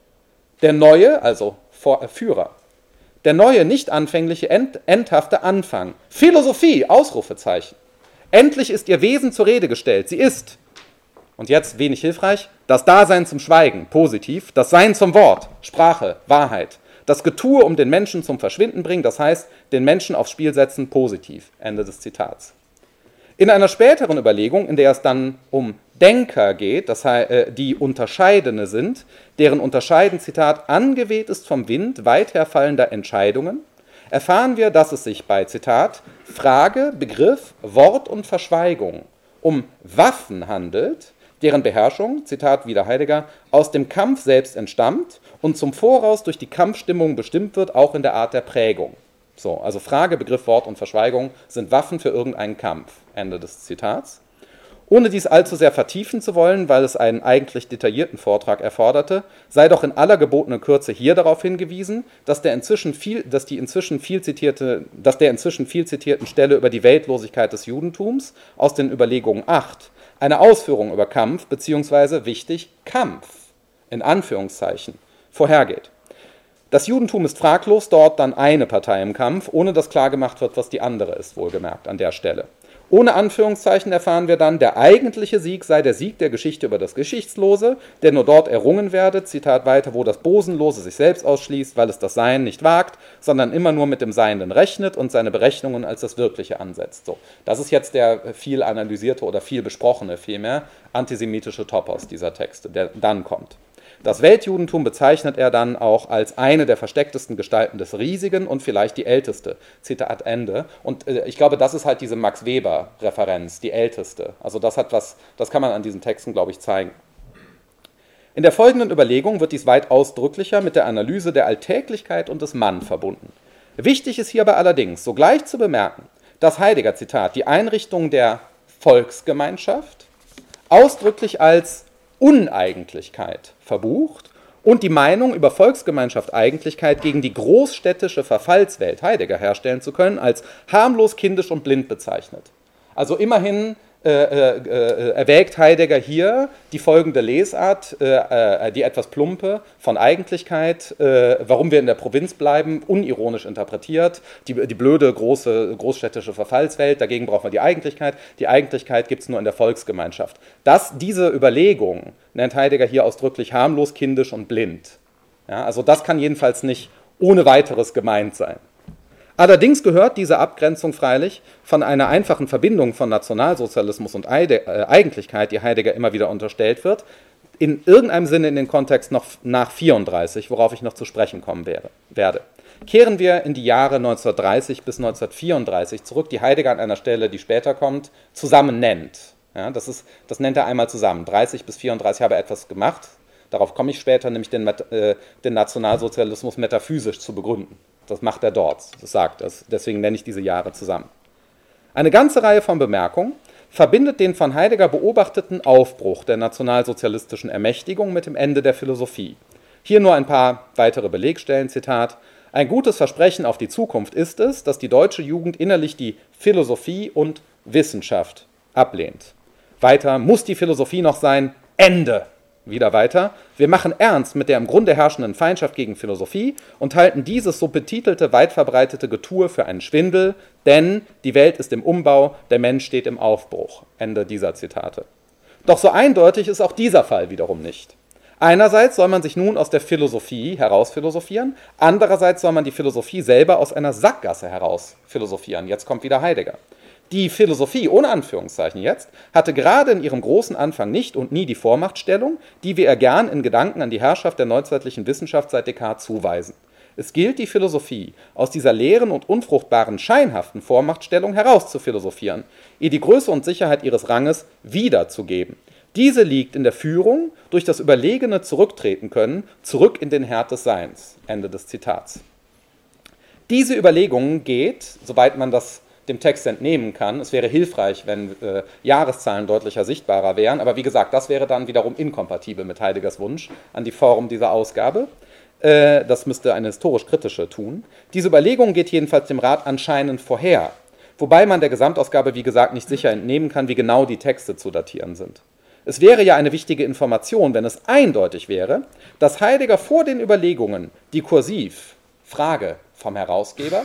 Der neue, also Vor, äh, Führer, der neue, nicht anfängliche, end, endhafte Anfang. Philosophie, Ausrufezeichen. Endlich ist ihr Wesen zur Rede gestellt. Sie ist, und jetzt wenig hilfreich, das Dasein zum Schweigen, positiv, das Sein zum Wort, Sprache, Wahrheit. Das Getue um den Menschen zum Verschwinden bringen, das heißt, den Menschen aufs Spiel setzen, positiv. Ende des Zitats. In einer späteren Überlegung, in der es dann um Denker geht, das heißt, äh, die Unterscheidene sind, deren Unterscheiden, Zitat, angeweht ist vom Wind weit herfallender Entscheidungen, erfahren wir, dass es sich bei, Zitat, Frage, Begriff, Wort und Verschweigung um Waffen handelt, deren Beherrschung, Zitat wieder Heidegger, aus dem Kampf selbst entstammt und zum Voraus durch die Kampfstimmung bestimmt wird, auch in der Art der Prägung. So, also Frage, Begriff, Wort und Verschweigung sind Waffen für irgendeinen Kampf. Ende des Zitats. Ohne dies allzu sehr vertiefen zu wollen, weil es einen eigentlich detaillierten Vortrag erforderte, sei doch in aller gebotenen Kürze hier darauf hingewiesen, dass der inzwischen viel, dass die inzwischen viel zitierte, dass der inzwischen viel zitierten Stelle über die Weltlosigkeit des Judentums aus den Überlegungen acht eine Ausführung über Kampf, beziehungsweise wichtig, Kampf, in Anführungszeichen, vorhergeht. Das Judentum ist fraglos dort dann eine Partei im Kampf, ohne dass klar gemacht wird, was die andere ist, wohlgemerkt an der Stelle. Ohne Anführungszeichen erfahren wir dann, der eigentliche Sieg sei der Sieg der Geschichte über das Geschichtslose, der nur dort errungen werde, Zitat weiter, wo das Bosenlose sich selbst ausschließt, weil es das Sein nicht wagt, sondern immer nur mit dem Seienden rechnet und seine Berechnungen als das Wirkliche ansetzt. So, das ist jetzt der viel analysierte oder viel besprochene, vielmehr antisemitische Topos dieser Texte, der dann kommt. Das Weltjudentum bezeichnet er dann auch als eine der verstecktesten Gestalten des Riesigen und vielleicht die älteste. Zitat Ende. Und äh, ich glaube, das ist halt diese Max Weber-Referenz, die älteste. Also das hat was, das kann man an diesen Texten, glaube ich, zeigen. In der folgenden Überlegung wird dies weit ausdrücklicher mit der Analyse der Alltäglichkeit und des Mann verbunden. Wichtig ist hierbei allerdings sogleich zu bemerken, dass Heidegger, Zitat, die Einrichtung der Volksgemeinschaft ausdrücklich als Uneigentlichkeit verbucht und die Meinung über Volksgemeinschaft Eigentlichkeit gegen die großstädtische Verfallswelt Heidegger herstellen zu können, als harmlos, kindisch und blind bezeichnet. Also immerhin äh, äh, erwägt Heidegger hier die folgende Lesart, äh, äh, die etwas plumpe, von Eigentlichkeit, äh, warum wir in der Provinz bleiben, unironisch interpretiert, die, die blöde, große, großstädtische Verfallswelt, dagegen brauchen wir die Eigentlichkeit, die Eigentlichkeit gibt es nur in der Volksgemeinschaft. Das, diese Überlegung nennt Heidegger hier ausdrücklich harmlos, kindisch und blind. Ja, also das kann jedenfalls nicht ohne weiteres gemeint sein. Allerdings gehört diese Abgrenzung freilich von einer einfachen Verbindung von Nationalsozialismus und Eigentlichkeit, die Heidegger immer wieder unterstellt wird, in irgendeinem Sinne in den Kontext noch nach vierunddreißig, worauf ich noch zu sprechen kommen wäre, werde. Kehren wir in die Jahre neunzehnhundertdreißig bis neunzehnhundertvierunddreißig zurück, die Heidegger an einer Stelle, die später kommt, zusammen nennt. Ja, das, ist, das nennt er einmal zusammen. dreißig bis vierunddreißig habe er etwas gemacht, darauf komme ich später, nämlich den, äh, den Nationalsozialismus metaphysisch zu begründen. Das macht er dort, das sagt er. Deswegen nenne ich diese Jahre zusammen. Eine ganze Reihe von Bemerkungen verbindet den von Heidegger beobachteten Aufbruch der nationalsozialistischen Ermächtigung mit dem Ende der Philosophie. Hier nur ein paar weitere Belegstellen, Zitat. Ein gutes Versprechen auf die Zukunft ist es, dass die deutsche Jugend innerlich die Philosophie und Wissenschaft ablehnt. Weiter muss die Philosophie noch sein, Ende. Wieder weiter: Wir machen ernst mit der im Grunde herrschenden Feindschaft gegen Philosophie und halten dieses so betitelte, weit verbreitete Getue für einen Schwindel, denn die Welt ist im Umbau, der Mensch steht im Aufbruch. Ende dieser Zitate. Doch so eindeutig ist auch dieser Fall wiederum nicht. Einerseits soll man sich nun aus der Philosophie herausphilosophieren, andererseits soll man die Philosophie selber aus einer Sackgasse heraus philosophieren. Jetzt kommt wieder Heidegger. Die Philosophie, ohne Anführungszeichen jetzt, hatte gerade in ihrem großen Anfang nicht und nie die Vormachtstellung, die wir ihr gern in Gedanken an die Herrschaft der neuzeitlichen Wissenschaft seit Descartes zuweisen. Es gilt, die Philosophie aus dieser leeren und unfruchtbaren scheinhaften Vormachtstellung herauszuphilosophieren, ihr die Größe und Sicherheit ihres Ranges wiederzugeben. Diese liegt in der Führung durch das überlegene Zurücktreten können, zurück in den Herd des Seins. Ende des Zitats. Diese Überlegung geht, soweit man das dem Text entnehmen kann, es wäre hilfreich, wenn äh, Jahreszahlen deutlicher sichtbarer wären, aber wie gesagt, das wäre dann wiederum inkompatibel mit Heideggers Wunsch an die Form dieser Ausgabe. Äh, das müsste eine historisch-kritische tun. Diese Überlegung geht jedenfalls dem Rat anscheinend vorher, wobei man der Gesamtausgabe, wie gesagt, nicht sicher entnehmen kann, wie genau die Texte zu datieren sind. Es wäre ja eine wichtige Information, wenn es eindeutig wäre, dass Heidegger vor den Überlegungen, die kursiv, Frage vom Herausgeber,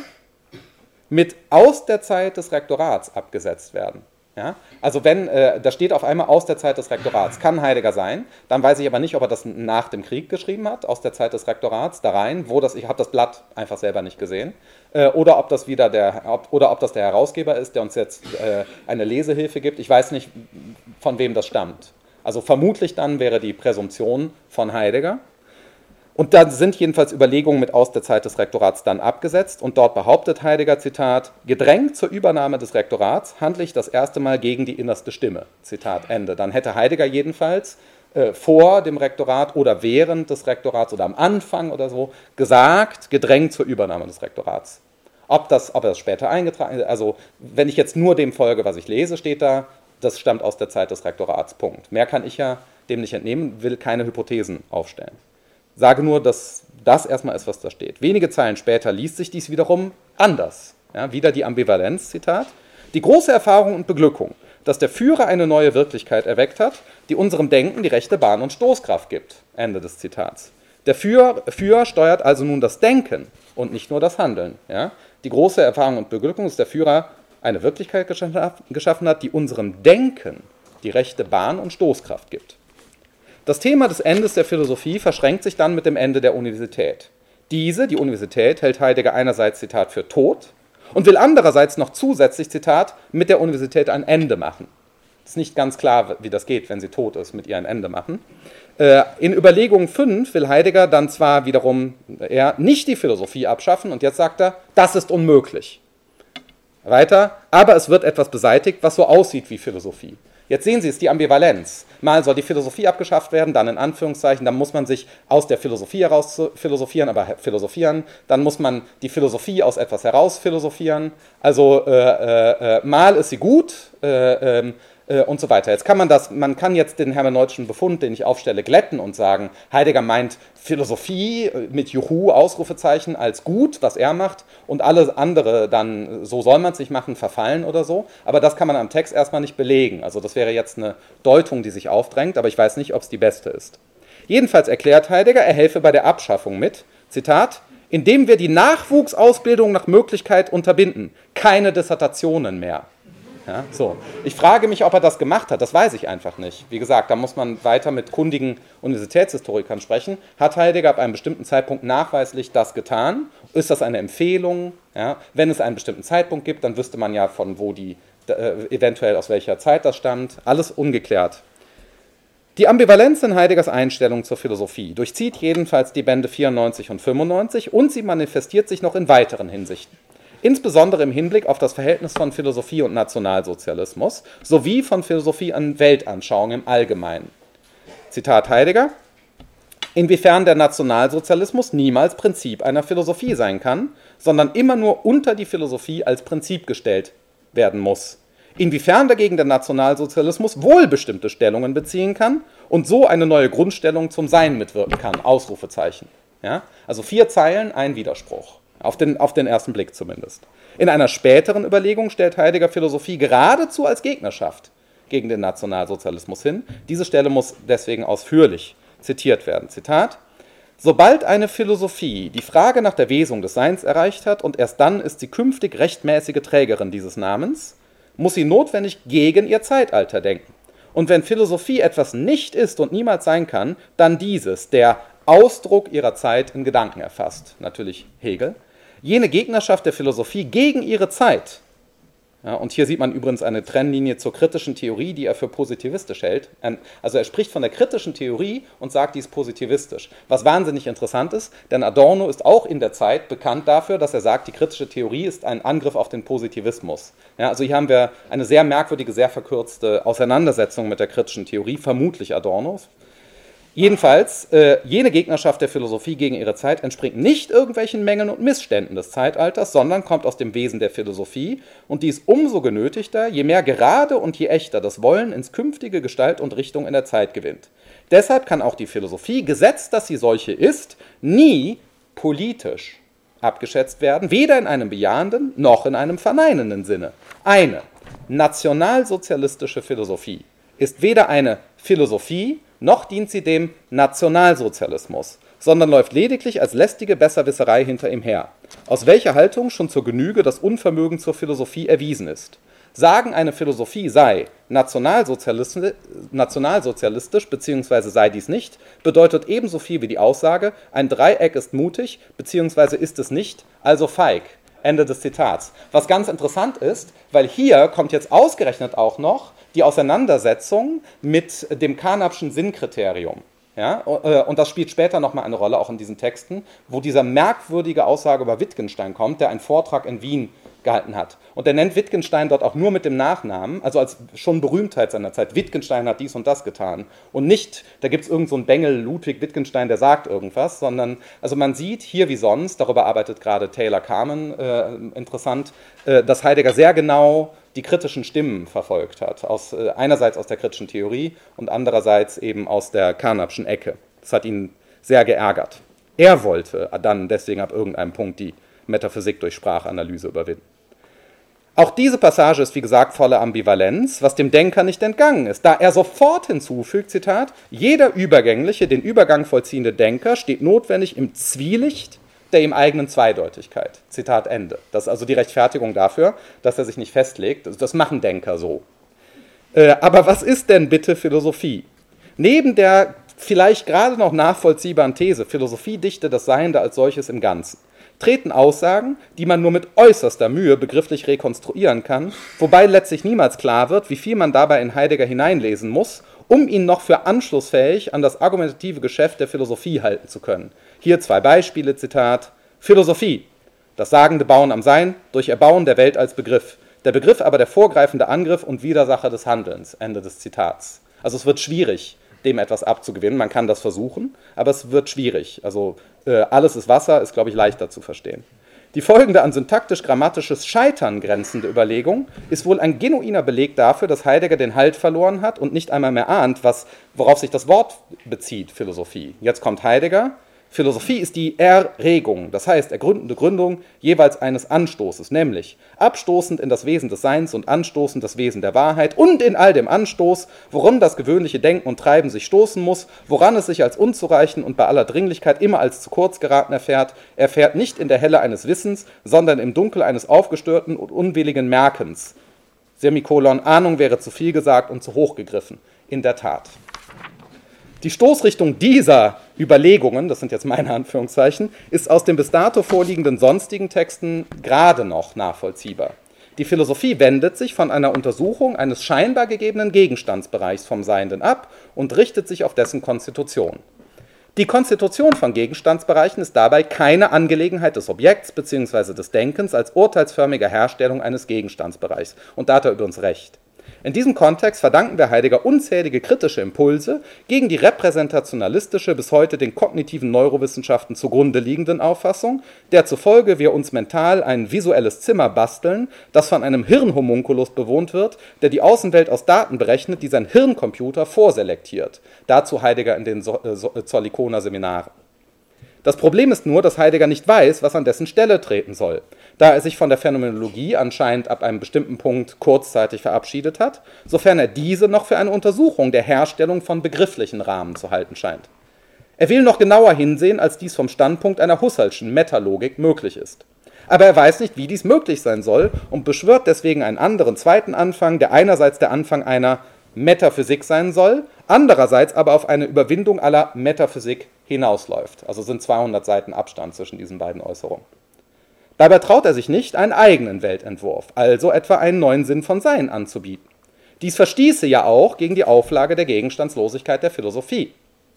mit aus der Zeit des Rektorats abgesetzt werden. Ja? Also wenn, äh, da steht auf einmal aus der Zeit des Rektorats, kann Heidegger sein, dann weiß ich aber nicht, ob er das nach dem Krieg geschrieben hat, aus der Zeit des Rektorats, da rein, wo das, ich habe das Blatt einfach selber nicht gesehen, äh, oder ob das wieder der, ob, oder ob das der Herausgeber ist, der uns jetzt äh, eine Lesehilfe gibt. Ich weiß nicht, von wem das stammt. Also vermutlich dann wäre die Präsumption von Heidegger. Und da sind jedenfalls Überlegungen mit aus der Zeit des Rektorats dann abgesetzt und dort behauptet Heidegger, Zitat, gedrängt zur Übernahme des Rektorats handle ich das erste Mal gegen die innerste Stimme, Zitat Ende. Dann hätte Heidegger jedenfalls äh, vor dem Rektorat oder während des Rektorats oder am Anfang oder so gesagt, gedrängt zur Übernahme des Rektorats. Ob, das, ob er das später eingetragen hat, also wenn ich jetzt nur dem folge, was ich lese, steht da, das stammt aus der Zeit des Rektorats, Punkt. Mehr kann ich ja dem nicht entnehmen, will keine Hypothesen aufstellen. Sage nur, dass das erstmal ist, was da steht. Wenige Zeilen später liest sich dies wiederum anders. Ja, wieder die Ambivalenz, Zitat. Die große Erfahrung und Beglückung, dass der Führer eine neue Wirklichkeit erweckt hat, die unserem Denken die rechte Bahn und Stoßkraft gibt. Ende des Zitats. Der Führer, Führer steuert also nun das Denken und nicht nur das Handeln. Ja? Die große Erfahrung und Beglückung, dass der Führer eine Wirklichkeit geschaffen hat, die unserem Denken die rechte Bahn und Stoßkraft gibt. Das Thema des Endes der Philosophie verschränkt sich dann mit dem Ende der Universität. Diese, die Universität, hält Heidegger einerseits, Zitat, für tot und will andererseits noch zusätzlich, Zitat, mit der Universität ein Ende machen. Es ist nicht ganz klar, wie das geht, wenn sie tot ist, mit ihr ein Ende machen. Äh, in Überlegung fünf will Heidegger dann zwar wiederum eher nicht die Philosophie abschaffen und jetzt sagt er, das ist unmöglich. Weiter, aber es wird etwas beseitigt, was so aussieht wie Philosophie. Jetzt sehen Sie, es ist die Ambivalenz. Mal soll die Philosophie abgeschafft werden, dann in Anführungszeichen, dann muss man sich aus der Philosophie heraus philosophieren, aber philosophieren, dann muss man die Philosophie aus etwas heraus philosophieren. Also äh, äh, mal ist sie gut, äh, äh, und so weiter. Jetzt kann man das, man kann jetzt den hermeneutischen Befund, den ich aufstelle, glätten und sagen, Heidegger meint Philosophie mit Juhu, Ausrufezeichen als gut, was er macht, und alles andere dann, so soll man es nicht machen, verfallen oder so. Aber das kann man am Text erstmal nicht belegen. Also das wäre jetzt eine Deutung, die sich aufdrängt, aber ich weiß nicht, ob es die beste ist. Jedenfalls erklärt Heidegger, er helfe bei der Abschaffung mit, Zitat, indem wir die Nachwuchsausbildung nach Möglichkeit unterbinden, keine Dissertationen mehr. Ja, so. Ich frage mich, ob er das gemacht hat, das weiß ich einfach nicht. Wie gesagt, da muss man weiter mit kundigen Universitätshistorikern sprechen. Hat Heidegger ab einem bestimmten Zeitpunkt nachweislich das getan? Ist das eine Empfehlung? Ja, wenn es einen bestimmten Zeitpunkt gibt, dann wüsste man ja, von wo die, äh, eventuell aus welcher Zeit das stammt. Alles ungeklärt. Die Ambivalenz in Heideggers Einstellung zur Philosophie durchzieht jedenfalls die Bände vierundneunzig und fünfundneunzig und sie manifestiert sich noch in weiteren Hinsichten. Insbesondere im Hinblick auf das Verhältnis von Philosophie und Nationalsozialismus sowie von Philosophie an Weltanschauung im Allgemeinen. Zitat Heidegger: Inwiefern der Nationalsozialismus niemals Prinzip einer Philosophie sein kann, sondern immer nur unter die Philosophie als Prinzip gestellt werden muss. Inwiefern dagegen der Nationalsozialismus wohl bestimmte Stellungen beziehen kann und so eine neue Grundstellung zum Sein mitwirken kann. Ausrufezeichen. Ja? Also vier Zeilen, ein Widerspruch. Auf den, auf den ersten Blick zumindest. In einer späteren Überlegung stellt Heidegger Philosophie geradezu als Gegnerschaft gegen den Nationalsozialismus hin. Diese Stelle muss deswegen ausführlich zitiert werden. Zitat: Sobald eine Philosophie die Frage nach der Wesung des Seins erreicht hat und erst dann ist sie künftig rechtmäßige Trägerin dieses Namens, muss sie notwendig gegen ihr Zeitalter denken. Und wenn Philosophie etwas nicht ist und niemals sein kann, dann dieses, der Ausdruck ihrer Zeit in Gedanken erfasst. Natürlich Hegel. Jene Gegnerschaft der Philosophie gegen ihre Zeit. Ja, und hier sieht man übrigens eine Trennlinie zur kritischen Theorie, die er für positivistisch hält. Also er spricht von der kritischen Theorie und sagt, die ist positivistisch. Was wahnsinnig interessant ist, denn Adorno ist auch in der Zeit bekannt dafür, dass er sagt, die kritische Theorie ist ein Angriff auf den Positivismus. Ja, also hier haben wir eine sehr merkwürdige, sehr verkürzte Auseinandersetzung mit der kritischen Theorie, vermutlich Adornos. Jedenfalls, äh, jene Gegnerschaft der Philosophie gegen ihre Zeit entspringt nicht irgendwelchen Mängeln und Missständen des Zeitalters, sondern kommt aus dem Wesen der Philosophie, und die ist umso genötigter, je mehr gerade und je echter das Wollen ins künftige Gestalt und Richtung in der Zeit gewinnt. Deshalb kann auch die Philosophie, gesetzt, dass sie solche ist, nie politisch abgeschätzt werden, weder in einem bejahenden noch in einem verneinenden Sinne. Eine nationalsozialistische Philosophie ist weder eine Philosophie, noch dient sie dem Nationalsozialismus, sondern läuft lediglich als lästige Besserwisserei hinter ihm her, aus welcher Haltung schon zur Genüge das Unvermögen zur Philosophie erwiesen ist. Sagen, eine Philosophie sei nationalsozialistisch, nationalsozialistisch bzw. sei dies nicht, bedeutet ebenso viel wie die Aussage, ein Dreieck ist mutig bzw. ist es nicht, also feig. Ende des Zitats. Was ganz interessant ist, weil hier kommt jetzt ausgerechnet auch noch die Auseinandersetzung mit dem Carnapschen Sinnkriterium. Ja? Und das spielt später nochmal eine Rolle, auch in diesen Texten, wo dieser merkwürdige Aussage über Wittgenstein kommt, der einen Vortrag in Wien gehalten hat. Und er nennt Wittgenstein dort auch nur mit dem Nachnamen, also als schon Berühmtheit seiner Zeit. Wittgenstein hat dies und das getan. Und nicht, da gibt es irgend so einen Bengel, Ludwig Wittgenstein, der sagt irgendwas, sondern, also man sieht hier wie sonst, darüber arbeitet gerade Taylor Carman, äh, interessant, äh, dass Heidegger sehr genau die kritischen Stimmen verfolgt hat, aus, äh, einerseits aus der kritischen Theorie und andererseits eben aus der Carnapschen Ecke. Das hat ihn sehr geärgert. Er wollte dann deswegen ab irgendeinem Punkt die Metaphysik durch Sprachanalyse überwinden. Auch diese Passage ist, wie gesagt, voller Ambivalenz, was dem Denker nicht entgangen ist, da er sofort hinzufügt, Zitat, jeder übergängliche, den Übergang vollziehende Denker steht notwendig im Zwielicht der ihm eigenen Zweideutigkeit. Zitat Ende. Das ist also die Rechtfertigung dafür, dass er sich nicht festlegt. Das machen Denker so. Äh, aber was ist denn bitte Philosophie? Neben der vielleicht gerade noch nachvollziehbaren These, Philosophie dichte das Seiende als solches im Ganzen, treten Aussagen, die man nur mit äußerster Mühe begrifflich rekonstruieren kann, wobei letztlich niemals klar wird, wie viel man dabei in Heidegger hineinlesen muss, um ihn noch für anschlussfähig an das argumentative Geschäft der Philosophie halten zu können. Hier zwei Beispiele, Zitat, Philosophie, das sagende Bauen am Sein durch Erbauen der Welt als Begriff, der Begriff aber der vorgreifende Angriff und Widersacher des Handelns, Ende des Zitats. Also es wird schwierig, dem etwas abzugewinnen, man kann das versuchen, aber es wird schwierig, also äh, alles ist Wasser, ist, glaube ich, leichter zu verstehen. Die folgende an syntaktisch-grammatisches Scheitern grenzende Überlegung ist wohl ein genuiner Beleg dafür, dass Heidegger den Halt verloren hat und nicht einmal mehr ahnt, was, worauf sich das Wort bezieht, Philosophie. Jetzt kommt Heidegger. Philosophie ist die Erregung, das heißt ergründende Gründung jeweils eines Anstoßes, nämlich abstoßend in das Wesen des Seins und anstoßend das Wesen der Wahrheit und in all dem Anstoß, woran das gewöhnliche Denken und Treiben sich stoßen muss, woran es sich als unzureichend und bei aller Dringlichkeit immer als zu kurz geraten erfährt, erfährt nicht in der Helle eines Wissens, sondern im Dunkel eines aufgestörten und unwilligen Merkens. Semikolon, Ahnung wäre zu viel gesagt und zu hoch gegriffen. In der Tat. Die Stoßrichtung dieser Überlegungen, das sind jetzt meine Anführungszeichen, ist aus den bis dato vorliegenden sonstigen Texten gerade noch nachvollziehbar. Die Philosophie wendet sich von einer Untersuchung eines scheinbar gegebenen Gegenstandsbereichs vom Seienden ab und richtet sich auf dessen Konstitution. Die Konstitution von Gegenstandsbereichen ist dabei keine Angelegenheit des Objekts bzw. des Denkens als urteilsförmiger Herstellung eines Gegenstandsbereichs. Und da hat er übrigens recht. In diesem Kontext verdanken wir Heidegger unzählige kritische Impulse gegen die repräsentationalistische, bis heute den kognitiven Neurowissenschaften zugrunde liegenden Auffassung, der zufolge wir uns mental ein visuelles Zimmer basteln, das von einem Hirnhomunculus bewohnt wird, der die Außenwelt aus Daten berechnet, die sein Hirncomputer vorselektiert. Dazu Heidegger in den Zollikoner Seminaren. Das Problem ist nur, dass Heidegger nicht weiß, was an dessen Stelle treten soll. da er sich von der Phänomenologie anscheinend ab einem bestimmten Punkt kurzzeitig verabschiedet hat, sofern er diese noch für eine Untersuchung der Herstellung von begrifflichen Rahmen zu halten scheint. Er will noch genauer hinsehen, als dies vom Standpunkt einer Husserlschen Metalogik möglich ist. Aber er weiß nicht, wie dies möglich sein soll und beschwört deswegen einen anderen zweiten Anfang, der einerseits der Anfang einer Metaphysik sein soll, andererseits aber auf eine Überwindung aller Metaphysik hinausläuft. Also sind zweihundert Seiten Abstand zwischen diesen beiden Äußerungen. Dabei traut er sich nicht, einen eigenen Weltentwurf, also etwa einen neuen Sinn von Sein anzubieten. Dies verstieße ja auch gegen die Auflage der Gegenstandslosigkeit der Philosophie.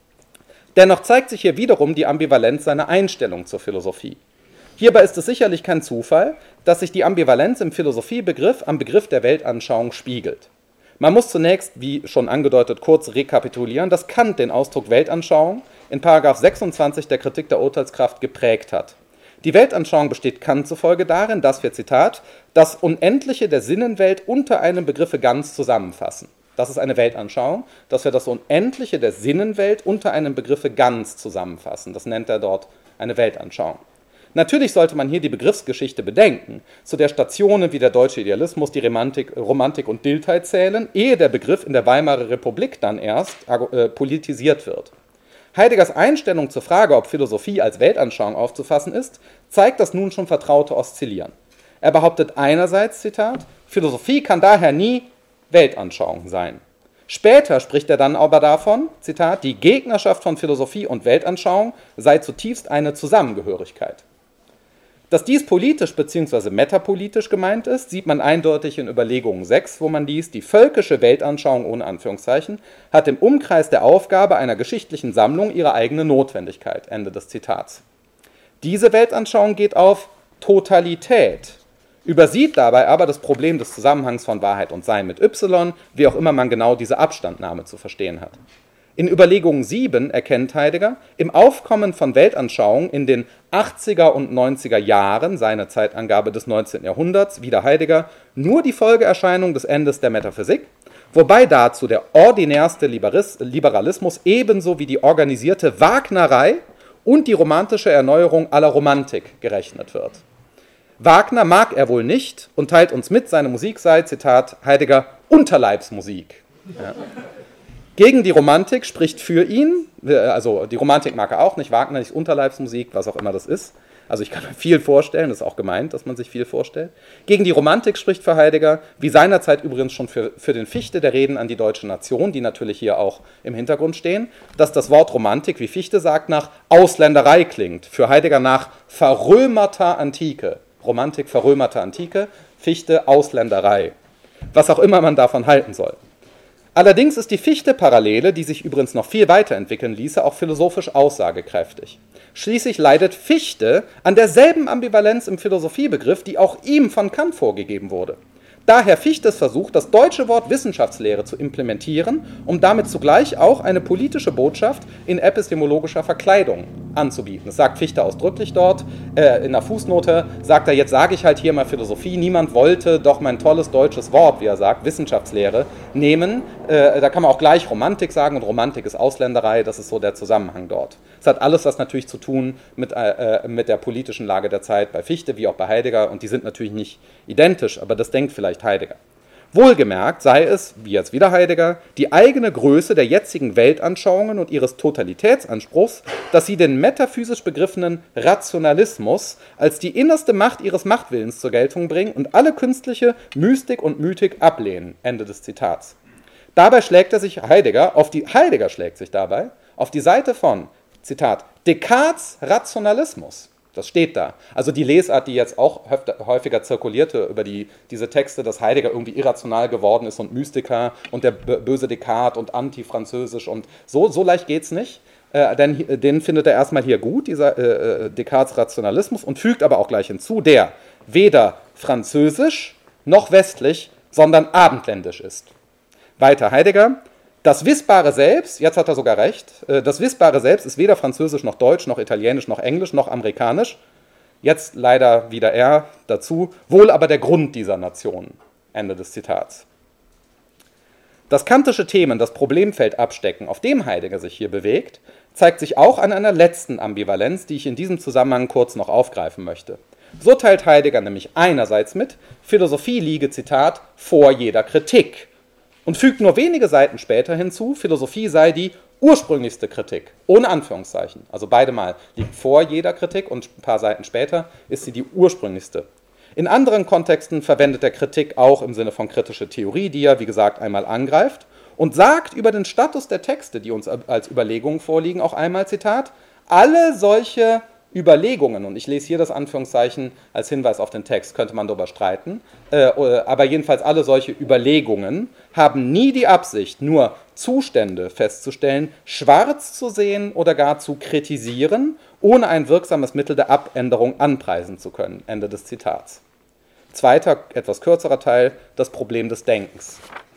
Dennoch zeigt sich hier wiederum die Ambivalenz seiner Einstellung zur Philosophie. Hierbei ist es sicherlich kein Zufall, dass sich die Ambivalenz im Philosophiebegriff am Begriff der Weltanschauung spiegelt. Man muss zunächst, wie schon angedeutet, kurz rekapitulieren, dass Kant den Ausdruck Weltanschauung in Paragraph sechsundzwanzig der Kritik der Urteilskraft geprägt hat. Die Weltanschauung besteht Kant zufolge darin, dass wir, Zitat, das Unendliche der Sinnenwelt unter einem Begriffe ganz zusammenfassen. Das ist eine Weltanschauung, dass wir das Unendliche der Sinnenwelt unter einem Begriffe ganz zusammenfassen. Das nennt er dort eine Weltanschauung. Natürlich sollte man hier die Begriffsgeschichte bedenken, zu der Stationen wie der deutsche Idealismus, die Romantik, Romantik und Bildheit zählen, ehe der Begriff in der Weimarer Republik dann erst äh, politisiert wird. Heideggers Einstellung zur Frage, ob Philosophie als Weltanschauung aufzufassen ist, zeigt das nun schon vertraute Oszillieren. Er behauptet einerseits, Zitat, Philosophie kann daher nie Weltanschauung sein. Später spricht er dann aber davon, Zitat, die Gegnerschaft von Philosophie und Weltanschauung sei zutiefst eine Zusammengehörigkeit. Dass dies politisch bzw. metapolitisch gemeint ist, sieht man eindeutig in Überlegungen sechs, wo man liest, die völkische Weltanschauung ohne Anführungszeichen hat im Umkreis der Aufgabe einer geschichtlichen Sammlung ihre eigene Notwendigkeit. Ende des Zitats. Diese Weltanschauung geht auf Totalität, übersieht dabei aber das Problem des Zusammenhangs von Wahrheit und Sein mit Y, wie auch immer man genau diese Abstandnahme zu verstehen hat. In Überlegungen sieben erkennt Heidegger, im Aufkommen von Weltanschauungen in den achtziger und neunziger Jahren, seine Zeitangabe des neunzehnten Jahrhunderts, wieder Heidegger, nur die Folgeerscheinung des Endes der Metaphysik, wobei dazu der ordinärste Liberalismus ebenso wie die organisierte Wagnerei und die romantische Erneuerung aller Romantik gerechnet wird. Wagner mag er wohl nicht und teilt uns mit, seine Musik sei, Zitat, Heidegger, Unterleibsmusik. Ja. Gegen die Romantik spricht für ihn, also die Romantik mag er auch nicht, Wagner nicht, Unterleibsmusik, was auch immer das ist. Also ich kann mir viel vorstellen, das ist auch gemeint, dass man sich viel vorstellt. Gegen die Romantik spricht für Heidegger, wie seinerzeit übrigens schon für, für den Fichte der Reden an die deutsche Nation, die natürlich hier auch im Hintergrund stehen, dass das Wort Romantik, wie Fichte sagt, nach Ausländerei klingt, für Heidegger nach verrömerter Antike. Romantik, verrömerte Antike, Fichte, Ausländerei. Was auch immer man davon halten soll. Allerdings ist die Fichte-Parallele, die sich übrigens noch viel weiterentwickeln ließe, auch philosophisch aussagekräftig. Schließlich leidet Fichte an derselben Ambivalenz im Philosophiebegriff, die auch ihm von Kant vorgegeben wurde. Daher Fichtes Versuch, das deutsche Wort Wissenschaftslehre zu implementieren, um damit zugleich auch eine politische Botschaft in epistemologischer Verkleidung anzubieten. Das sagt Fichte ausdrücklich dort, äh, in der Fußnote sagt er, jetzt sage ich halt hier mal Philosophie, niemand wollte doch mein tolles deutsches Wort, wie er sagt, Wissenschaftslehre, nehmen. Äh, da kann man auch gleich Romantik sagen und Romantik ist Ausländerei, das ist so der Zusammenhang dort. Es hat alles was natürlich zu tun mit, äh, mit der politischen Lage der Zeit bei Fichte wie auch bei Heidegger und die sind natürlich nicht identisch, aber das denkt vielleicht Heidegger. Wohlgemerkt sei es, wie jetzt wieder Heidegger, die eigene Größe der jetzigen Weltanschauungen und ihres Totalitätsanspruchs, dass sie den metaphysisch begriffenen Rationalismus als die innerste Macht ihres Machtwillens zur Geltung bringen und alle künstliche Mystik und Mythik ablehnen. Ende des Zitats. Dabei schlägt er sich Heidegger, auf die, Heidegger schlägt sich dabei auf die Seite von, Zitat, Descartes Rationalismus. Das steht da. Also die Lesart, die jetzt auch häufiger zirkulierte über die, diese Texte, dass Heidegger irgendwie irrational geworden ist und Mystiker und der böse Descartes und anti-französisch und so, so leicht geht es nicht. Äh, denn den findet er erstmal hier gut, dieser äh, Descartes Rationalismus, und fügt aber auch gleich hinzu, der weder französisch noch westlich, sondern abendländisch ist. Weiter Heidegger. Das Wissbare Selbst, jetzt hat er sogar recht, das Wissbare Selbst ist weder französisch noch deutsch, noch italienisch, noch englisch, noch amerikanisch. Jetzt leider wieder er dazu, wohl aber der Grund dieser Nationen. Ende des Zitats. Das kantische Themen, das Problemfeld abstecken, auf dem Heidegger sich hier bewegt, zeigt sich auch an einer letzten Ambivalenz, die ich in diesem Zusammenhang kurz noch aufgreifen möchte. So teilt Heidegger nämlich einerseits mit, Philosophie liege, Zitat, vor jeder Kritik und fügt nur wenige Seiten später hinzu, Philosophie sei die ursprünglichste Kritik, ohne Anführungszeichen. Also beide Mal liegt vor jeder Kritik und ein paar Seiten später ist sie die ursprünglichste. In anderen Kontexten verwendet er Kritik auch im Sinne von kritische Theorie, die er, wie gesagt, einmal angreift und sagt über den Status der Texte, die uns als Überlegungen vorliegen, auch einmal, Zitat, alle solche Überlegungen, und ich lese hier das Anführungszeichen als Hinweis auf den Text, könnte man darüber streiten, äh, aber jedenfalls alle solche Überlegungen haben nie die Absicht, nur Zustände festzustellen, schwarz zu sehen oder gar zu kritisieren, ohne ein wirksames Mittel der Abänderung anpreisen zu können. Ende des Zitats. Zweiter, etwas kürzerer Teil, das Problem des Denkens.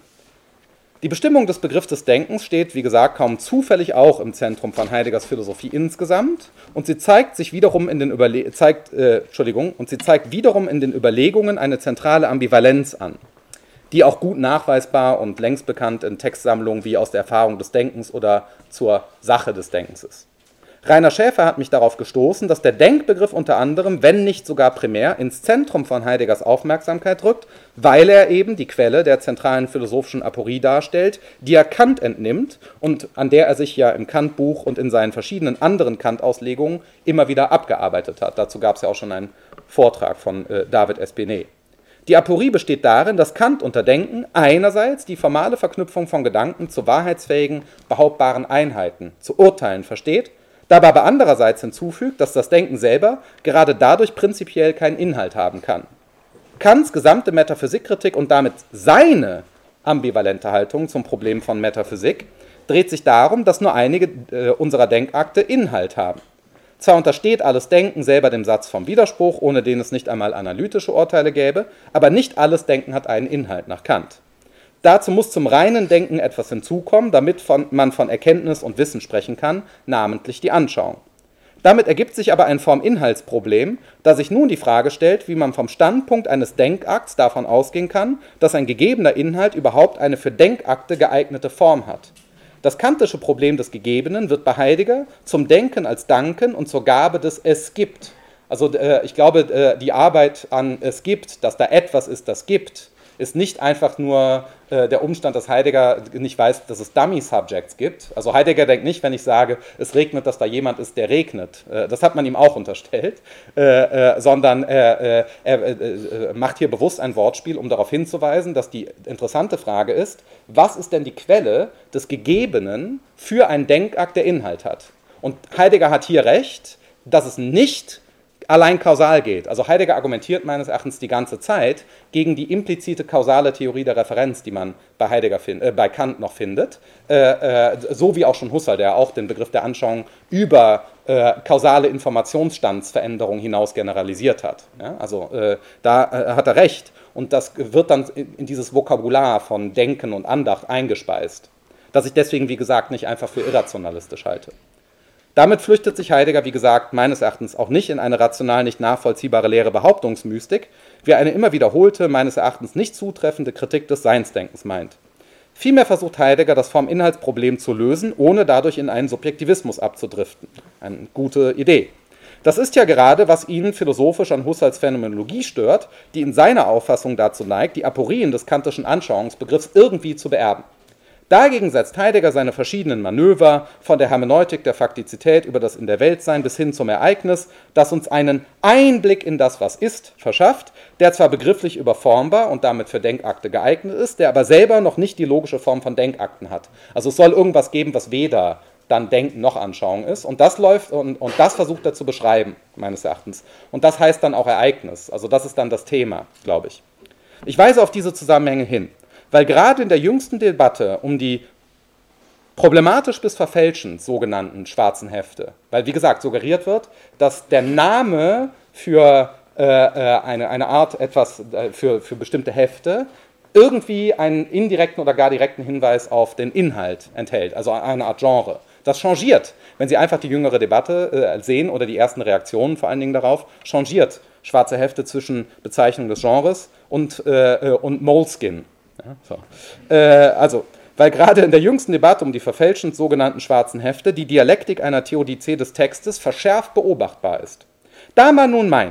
Die Bestimmung des Begriffs des Denkens steht, wie gesagt, kaum zufällig auch im Zentrum von Heideggers Philosophie insgesamt und sie zeigt sich wiederum in den Überle- zeigt, äh, Entschuldigung, und sie zeigt wiederum in den Überlegungen eine zentrale Ambivalenz an, die auch gut nachweisbar und längst bekannt in Textsammlungen wie aus der Erfahrung des Denkens oder zur Sache des Denkens ist. Rainer Schäfer hat mich darauf gestoßen, dass der Denkbegriff unter anderem, wenn nicht sogar primär, ins Zentrum von Heideggers Aufmerksamkeit rückt, weil er eben die Quelle der zentralen philosophischen Aporie darstellt, die er Kant entnimmt und an der er sich ja im Kant-Buch und in seinen verschiedenen anderen Kant-Auslegungen immer wieder abgearbeitet hat. Dazu gab es ja auch schon einen Vortrag von äh, David Espinel. Die Aporie besteht darin, dass Kant unter Denken einerseits die formale Verknüpfung von Gedanken zu wahrheitsfähigen, behauptbaren Einheiten, zu Urteilen versteht, dabei aber andererseits hinzufügt, dass das Denken selber gerade dadurch prinzipiell keinen Inhalt haben kann. Kants gesamte Metaphysikkritik und damit seine ambivalente Haltung zum Problem von Metaphysik dreht sich darum, dass nur einige äh, unserer Denkakte Inhalt haben. Zwar untersteht alles Denken selber dem Satz vom Widerspruch, ohne den es nicht einmal analytische Urteile gäbe, aber nicht alles Denken hat einen Inhalt nach Kant. Dazu muss zum reinen Denken etwas hinzukommen, damit von, man von Erkenntnis und Wissen sprechen kann, namentlich die Anschauung. Damit ergibt sich aber ein Form-Inhaltsproblem, da sich nun die Frage stellt, wie man vom Standpunkt eines Denkakts davon ausgehen kann, dass ein gegebener Inhalt überhaupt eine für Denkakte geeignete Form hat. Das kantische Problem des Gegebenen wird bei Heidegger zum Denken als Danken und zur Gabe des Es gibt. Also äh, ich glaube, äh, die Arbeit an Es gibt, dass da etwas ist, das gibt, ist nicht einfach nur äh, der Umstand, dass Heidegger nicht weiß, dass es Dummy-Subjects gibt. Also Heidegger denkt nicht, wenn ich sage, es regnet, dass da jemand ist, der regnet. Äh, das hat man ihm auch unterstellt. Äh, äh, sondern äh, äh, er äh, macht hier bewusst ein Wortspiel, um darauf hinzuweisen, dass die interessante Frage ist, was ist denn die Quelle des Gegebenen für einen Denkakt, der Inhalt hat? Und Heidegger hat hier recht, dass es nicht allein kausal geht. Also Heidegger argumentiert meines Erachtens die ganze Zeit gegen die implizite kausale Theorie der Referenz, die man bei, Heidegger find, äh, bei Kant noch findet, äh, äh, so wie auch schon Husserl, der auch den Begriff der Anschauung über äh, kausale Informationsstandsveränderung hinaus generalisiert hat. Ja, also äh, da äh, hat er recht und das wird dann in, in dieses Vokabular von Denken und Andacht eingespeist, das ich deswegen, wie gesagt, nicht einfach für irrationalistisch halte. Damit flüchtet sich Heidegger, wie gesagt, meines Erachtens auch nicht in eine rational nicht nachvollziehbare leere Behauptungsmystik, wie eine immer wiederholte, meines Erachtens nicht zutreffende Kritik des Seinsdenkens meint. Vielmehr versucht Heidegger, das Form-Inhaltsproblem zu lösen, ohne dadurch in einen Subjektivismus abzudriften. Eine gute Idee. Das ist ja gerade, was ihn philosophisch an Husserls Phänomenologie stört, die in seiner Auffassung dazu neigt, die Aporien des kantischen Anschauungsbegriffs irgendwie zu beerben. Dagegen setzt Heidegger seine verschiedenen Manöver von der Hermeneutik der Faktizität über das In der Weltsein bis hin zum Ereignis, das uns einen Einblick in das, was ist, verschafft, der zwar begrifflich überformbar und damit für Denkakte geeignet ist, der aber selber noch nicht die logische Form von Denkakten hat. Also es soll irgendwas geben, was weder dann Denken noch Anschauung ist und das läuft und, und das versucht er zu beschreiben, meines Erachtens. Und das heißt dann auch Ereignis, also das ist dann das Thema, glaube ich. Ich weise auf diese Zusammenhänge hin. Weil gerade in der jüngsten Debatte um die problematisch bis verfälschend sogenannten schwarzen Hefte, weil wie gesagt suggeriert wird, dass der Name für äh, eine, eine Art etwas, äh, für, für bestimmte Hefte irgendwie einen indirekten oder gar direkten Hinweis auf den Inhalt enthält, also eine Art Genre. Das changiert, wenn Sie einfach die jüngere Debatte äh, sehen oder die ersten Reaktionen vor allen Dingen darauf, changiert schwarze Hefte zwischen Bezeichnung des Genres und, äh, und Moleskin. Ja, so. äh, also, weil gerade in der jüngsten Debatte um die verfälschend sogenannten schwarzen Hefte die Dialektik einer Theodizee des Textes verschärft beobachtbar ist. Da man nun meint,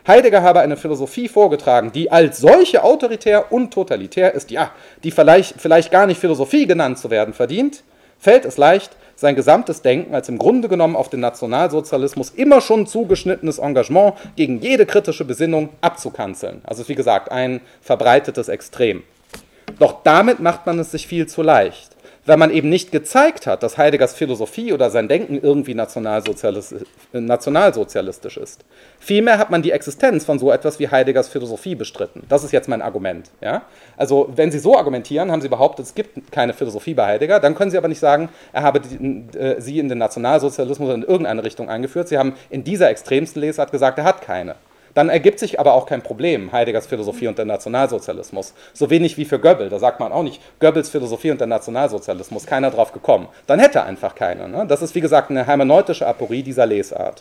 Heidegger habe eine Philosophie vorgetragen, die als solche autoritär und totalitär ist, ja, die vielleicht, vielleicht gar nicht Philosophie genannt zu werden verdient, fällt es leicht, sein gesamtes Denken als im Grunde genommen auf den Nationalsozialismus immer schon zugeschnittenes Engagement gegen jede kritische Besinnung abzukanzeln. Also wie gesagt, ein verbreitetes Extrem. Doch damit macht man es sich viel zu leicht, weil man eben nicht gezeigt hat, dass Heideggers Philosophie oder sein Denken irgendwie nationalsozialistisch, nationalsozialistisch ist. Vielmehr hat man die Existenz von so etwas wie Heideggers Philosophie bestritten. Das ist jetzt mein Argument. Ja? Also wenn Sie so argumentieren, haben Sie behauptet, es gibt keine Philosophie bei Heidegger, dann können Sie aber nicht sagen, er habe die, äh, sie in den Nationalsozialismus in irgendeine Richtung eingeführt. Sie haben in dieser extremsten Lesart gesagt, er hat keine. Dann ergibt sich aber auch kein Problem, Heideggers Philosophie und der Nationalsozialismus. So wenig wie für Goebbels, da sagt man auch nicht, Goebbels Philosophie und der Nationalsozialismus, keiner drauf gekommen. Dann hätte er einfach keine. Ne? Das ist wie gesagt eine hermeneutische Aporie dieser Lesart.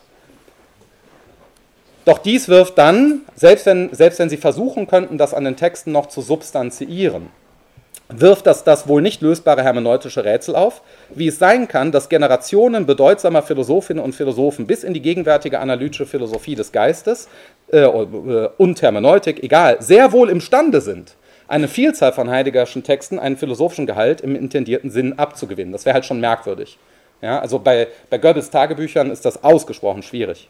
Doch dies wirft dann, selbst wenn, selbst wenn Sie versuchen könnten, das an den Texten noch zu substanziieren, wirft das das wohl nicht lösbare hermeneutische Rätsel auf, wie es sein kann, dass Generationen bedeutsamer Philosophinnen und Philosophen bis in die gegenwärtige analytische Philosophie des Geistes äh, und Hermeneutik, egal, sehr wohl imstande sind, eine Vielzahl von Heideggerschen Texten einen philosophischen Gehalt im intendierten Sinn abzugewinnen. Das wäre halt schon merkwürdig. Ja, also bei, bei Goebbels Tagebüchern ist das ausgesprochen schwierig.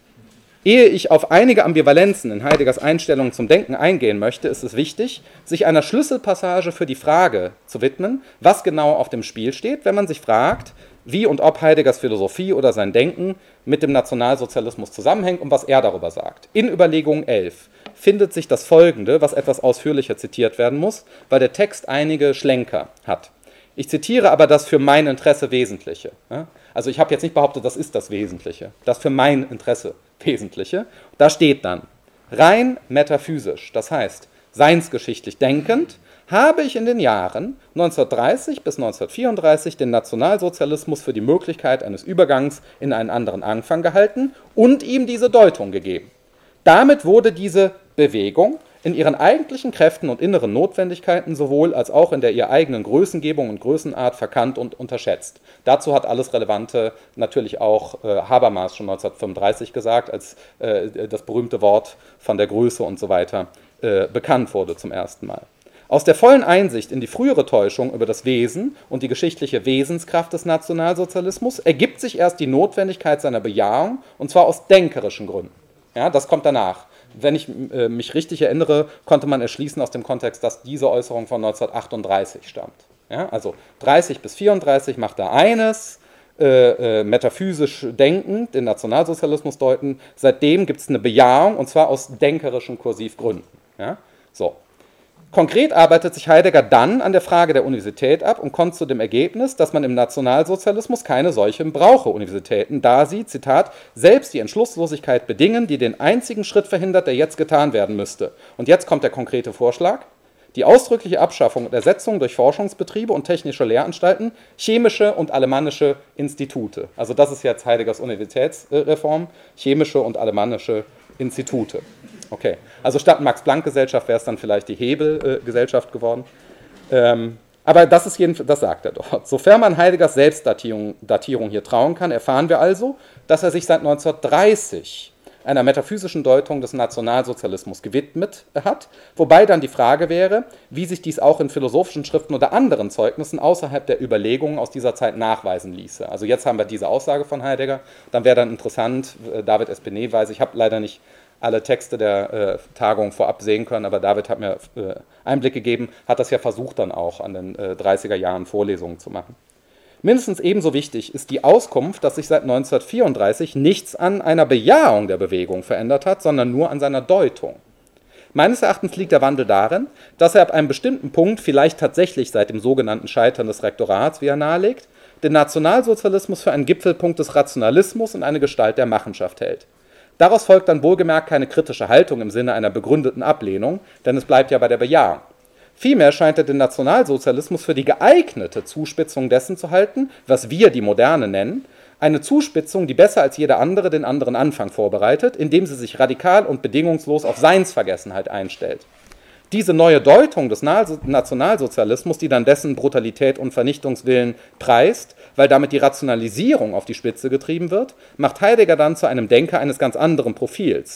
Ehe ich auf einige Ambivalenzen in Heideggers Einstellung zum Denken eingehen möchte, ist es wichtig, sich einer Schlüsselpassage für die Frage zu widmen, was genau auf dem Spiel steht, wenn man sich fragt, wie und ob Heideggers Philosophie oder sein Denken mit dem Nationalsozialismus zusammenhängt und was er darüber sagt. In Überlegung elf findet sich das Folgende, was etwas ausführlicher zitiert werden muss, weil der Text einige Schlenker hat. Ich zitiere aber das für mein Interesse Wesentliche. Also ich habe jetzt nicht behauptet, das ist das Wesentliche. Das für mein Interesse Wesentliche. Da steht dann, rein metaphysisch, das heißt seinsgeschichtlich denkend, habe ich in den Jahren neunzehnhundertdreißig bis neunzehnhundertvierunddreißig den Nationalsozialismus für die Möglichkeit eines Übergangs in einen anderen Anfang gehalten und ihm diese Deutung gegeben. Damit wurde diese Bewegung in ihren eigentlichen Kräften und inneren Notwendigkeiten sowohl als auch in der ihr eigenen Größengebung und Größenart verkannt und unterschätzt. Dazu hat alles Relevante natürlich auch äh, Habermas schon neunzehnhundertfünfunddreißig gesagt, als äh, das berühmte Wort von der Größe und so weiter äh, bekannt wurde zum ersten Mal. Aus der vollen Einsicht in die frühere Täuschung über das Wesen und die geschichtliche Wesenskraft des Nationalsozialismus ergibt sich erst die Notwendigkeit seiner Bejahung, und zwar aus denkerischen Gründen. Ja, das kommt danach. Wenn ich äh, mich richtig erinnere, konnte man erschließen aus dem Kontext, dass diese Äußerung von neunzehnhundertachtunddreißig stammt. Ja, also dreißig bis vierunddreißig macht er eines, äh, äh, metaphysisch denken, den Nationalsozialismus deuten. Seitdem gibt es eine Bejahung, und zwar aus denkerischen Kursivgründen. Ja, so. Konkret arbeitet sich Heidegger dann an der Frage der Universität ab und kommt zu dem Ergebnis, dass man im Nationalsozialismus keine solchen brauche Universitäten, da sie, Zitat, selbst die Entschlusslosigkeit bedingen, die den einzigen Schritt verhindert, der jetzt getan werden müsste. Und jetzt kommt der konkrete Vorschlag: die ausdrückliche Abschaffung und Ersetzung durch Forschungsbetriebe und technische Lehranstalten, chemische und alemannische Institute. Also das ist jetzt Heideggers Universitätsreform, chemische und alemannische Institute. Okay, also statt Max-Planck-Gesellschaft wäre es dann vielleicht die Hebel-Gesellschaft geworden. Ähm, aber das ist jedenfalls, das sagt er dort. Sofern man Heideggers Selbstdatierung Datierung hier trauen kann, erfahren wir also, dass er sich seit neunzehnhundertdreißig einer metaphysischen Deutung des Nationalsozialismus gewidmet hat, wobei dann die Frage wäre, wie sich dies auch in philosophischen Schriften oder anderen Zeugnissen außerhalb der Überlegungen aus dieser Zeit nachweisen ließe. Also jetzt haben wir diese Aussage von Heidegger, dann wäre dann interessant, David Espinel weiß, ich habe leider nicht alle Texte der äh, Tagung vorab sehen können, aber David hat mir äh, Einblick gegeben, hat das ja versucht dann auch an den äh, dreißiger Jahren Vorlesungen zu machen. Mindestens ebenso wichtig ist die Auskunft, dass sich seit neunzehnhundertvierunddreißig nichts an einer Bejahung der Bewegung verändert hat, sondern nur an seiner Deutung. Meines Erachtens liegt der Wandel darin, dass er ab einem bestimmten Punkt, vielleicht tatsächlich seit dem sogenannten Scheitern des Rektorats, wie er nahelegt, den Nationalsozialismus für einen Gipfelpunkt des Rationalismus und eine Gestalt der Machenschaft hält. Daraus folgt dann wohlgemerkt keine kritische Haltung im Sinne einer begründeten Ablehnung, denn es bleibt ja bei der Bejahung. Vielmehr scheint er den Nationalsozialismus für die geeignete Zuspitzung dessen zu halten, was wir die Moderne nennen, eine Zuspitzung, die besser als jede andere den anderen Anfang vorbereitet, indem sie sich radikal und bedingungslos auf Seinsvergessenheit einstellt. Diese neue Deutung des Nationalsozialismus, die dann dessen Brutalität und Vernichtungswillen preist, weil damit die Rationalisierung auf die Spitze getrieben wird, macht Heidegger dann zu einem Denker eines ganz anderen Profils.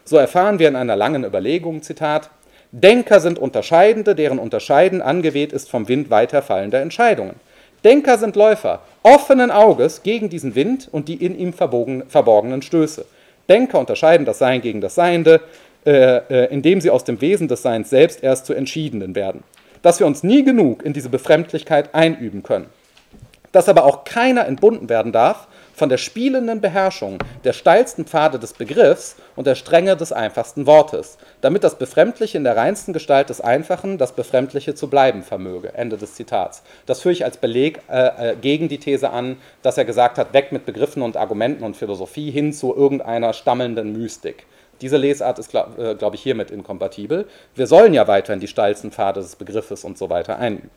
So erfahren wir in einer langen Überlegung, Zitat, Denker sind Unterscheidende, deren Unterscheiden angeweht ist vom Wind weiterfallender Entscheidungen. Denker sind Läufer, offenen Auges gegen diesen Wind und die in ihm verborgenen Stöße. Denker unterscheiden das Sein gegen das Seiende, äh, äh, indem sie aus dem Wesen des Seins selbst erst zu Entschiedenen werden. Dass wir uns nie genug in diese Befremdlichkeit einüben können. Dass aber auch keiner entbunden werden darf von der spielenden Beherrschung der steilsten Pfade des Begriffs und der Strenge des einfachsten Wortes, damit das Befremdliche in der reinsten Gestalt des Einfachen das Befremdliche zu bleiben vermöge. Ende des Zitats. Das führe ich als Beleg äh, gegen die These an, dass er gesagt hat, weg mit Begriffen und Argumenten und Philosophie hin zu irgendeiner stammelnden Mystik. Diese Lesart ist, glaube glaub ich, hiermit inkompatibel. Wir sollen ja weiterhin die steilsten Pfade des Begriffes und so weiter einüben.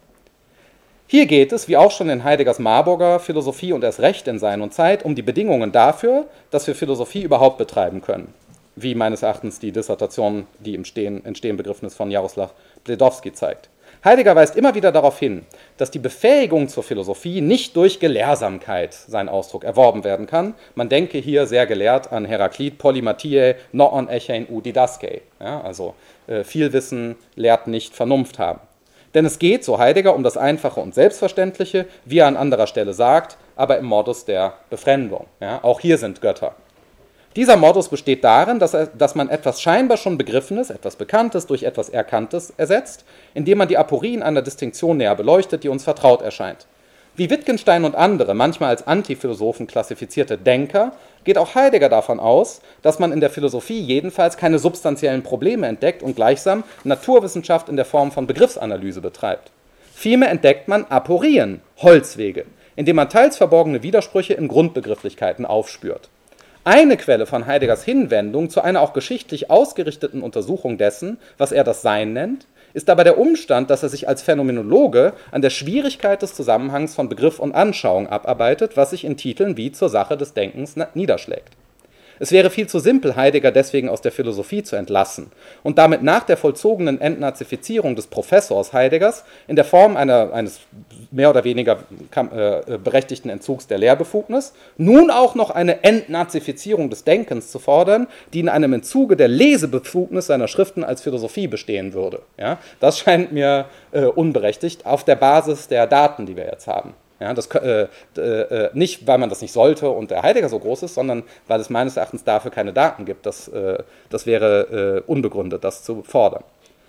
Hier geht es, wie auch schon in Heideggers Marburger Philosophie und erst recht in Sein und Zeit, um die Bedingungen dafür, dass wir Philosophie überhaupt betreiben können. Wie meines Erachtens die Dissertation, die im Stehen, Entstehen begriffen ist, von Jaroslaw Bledowski zeigt. Heidegger weist immer wieder darauf hin, dass die Befähigung zur Philosophie nicht durch Gelehrsamkeit, sein Ausdruck, erworben werden kann. Man denke hier sehr gelehrt an Heraklit, Polymathiae, noon echein ou didaskei. Ja, also äh, viel Wissen lehrt nicht Vernunft haben. Denn es geht, so Heidegger, um das Einfache und Selbstverständliche, wie er an anderer Stelle sagt, aber im Modus der Befremdung. Ja, auch hier sind Götter. Dieser Modus besteht darin, dass, er, dass man etwas scheinbar schon Begriffenes, etwas Bekanntes durch etwas Erkanntes ersetzt, indem man die Aporien einer Distinktion näher beleuchtet, die uns vertraut erscheint. Wie Wittgenstein und andere, manchmal als Antiphilosophen klassifizierte Denker, geht auch Heidegger davon aus, dass man in der Philosophie jedenfalls keine substanziellen Probleme entdeckt und gleichsam Naturwissenschaft in der Form von Begriffsanalyse betreibt. Vielmehr entdeckt man Aporien, Holzwege, indem man teils verborgene Widersprüche in Grundbegrifflichkeiten aufspürt. Eine Quelle von Heideggers Hinwendung zu einer auch geschichtlich ausgerichteten Untersuchung dessen, was er das Sein nennt, ist aber der Umstand, dass er sich als Phänomenologe an der Schwierigkeit des Zusammenhangs von Begriff und Anschauung abarbeitet, was sich in Titeln wie zur Sache des Denkens niederschlägt. Es wäre viel zu simpel, Heidegger deswegen aus der Philosophie zu entlassen und damit nach der vollzogenen Entnazifizierung des Professors Heideggers in der Form einer, eines mehr oder weniger äh, berechtigten Entzugs der Lehrbefugnis nun auch noch eine Entnazifizierung des Denkens zu fordern, die in einem Entzuge der Lesebefugnis seiner Schriften als Philosophie bestehen würde. Ja, das scheint mir äh, unberechtigt auf der Basis der Daten, die wir jetzt haben. Ja, das, äh, äh, nicht, weil man das nicht sollte und der Heidegger so groß ist, sondern weil es meines Erachtens dafür keine Daten gibt. Das, äh, das wäre äh, unbegründet, das zu fordern.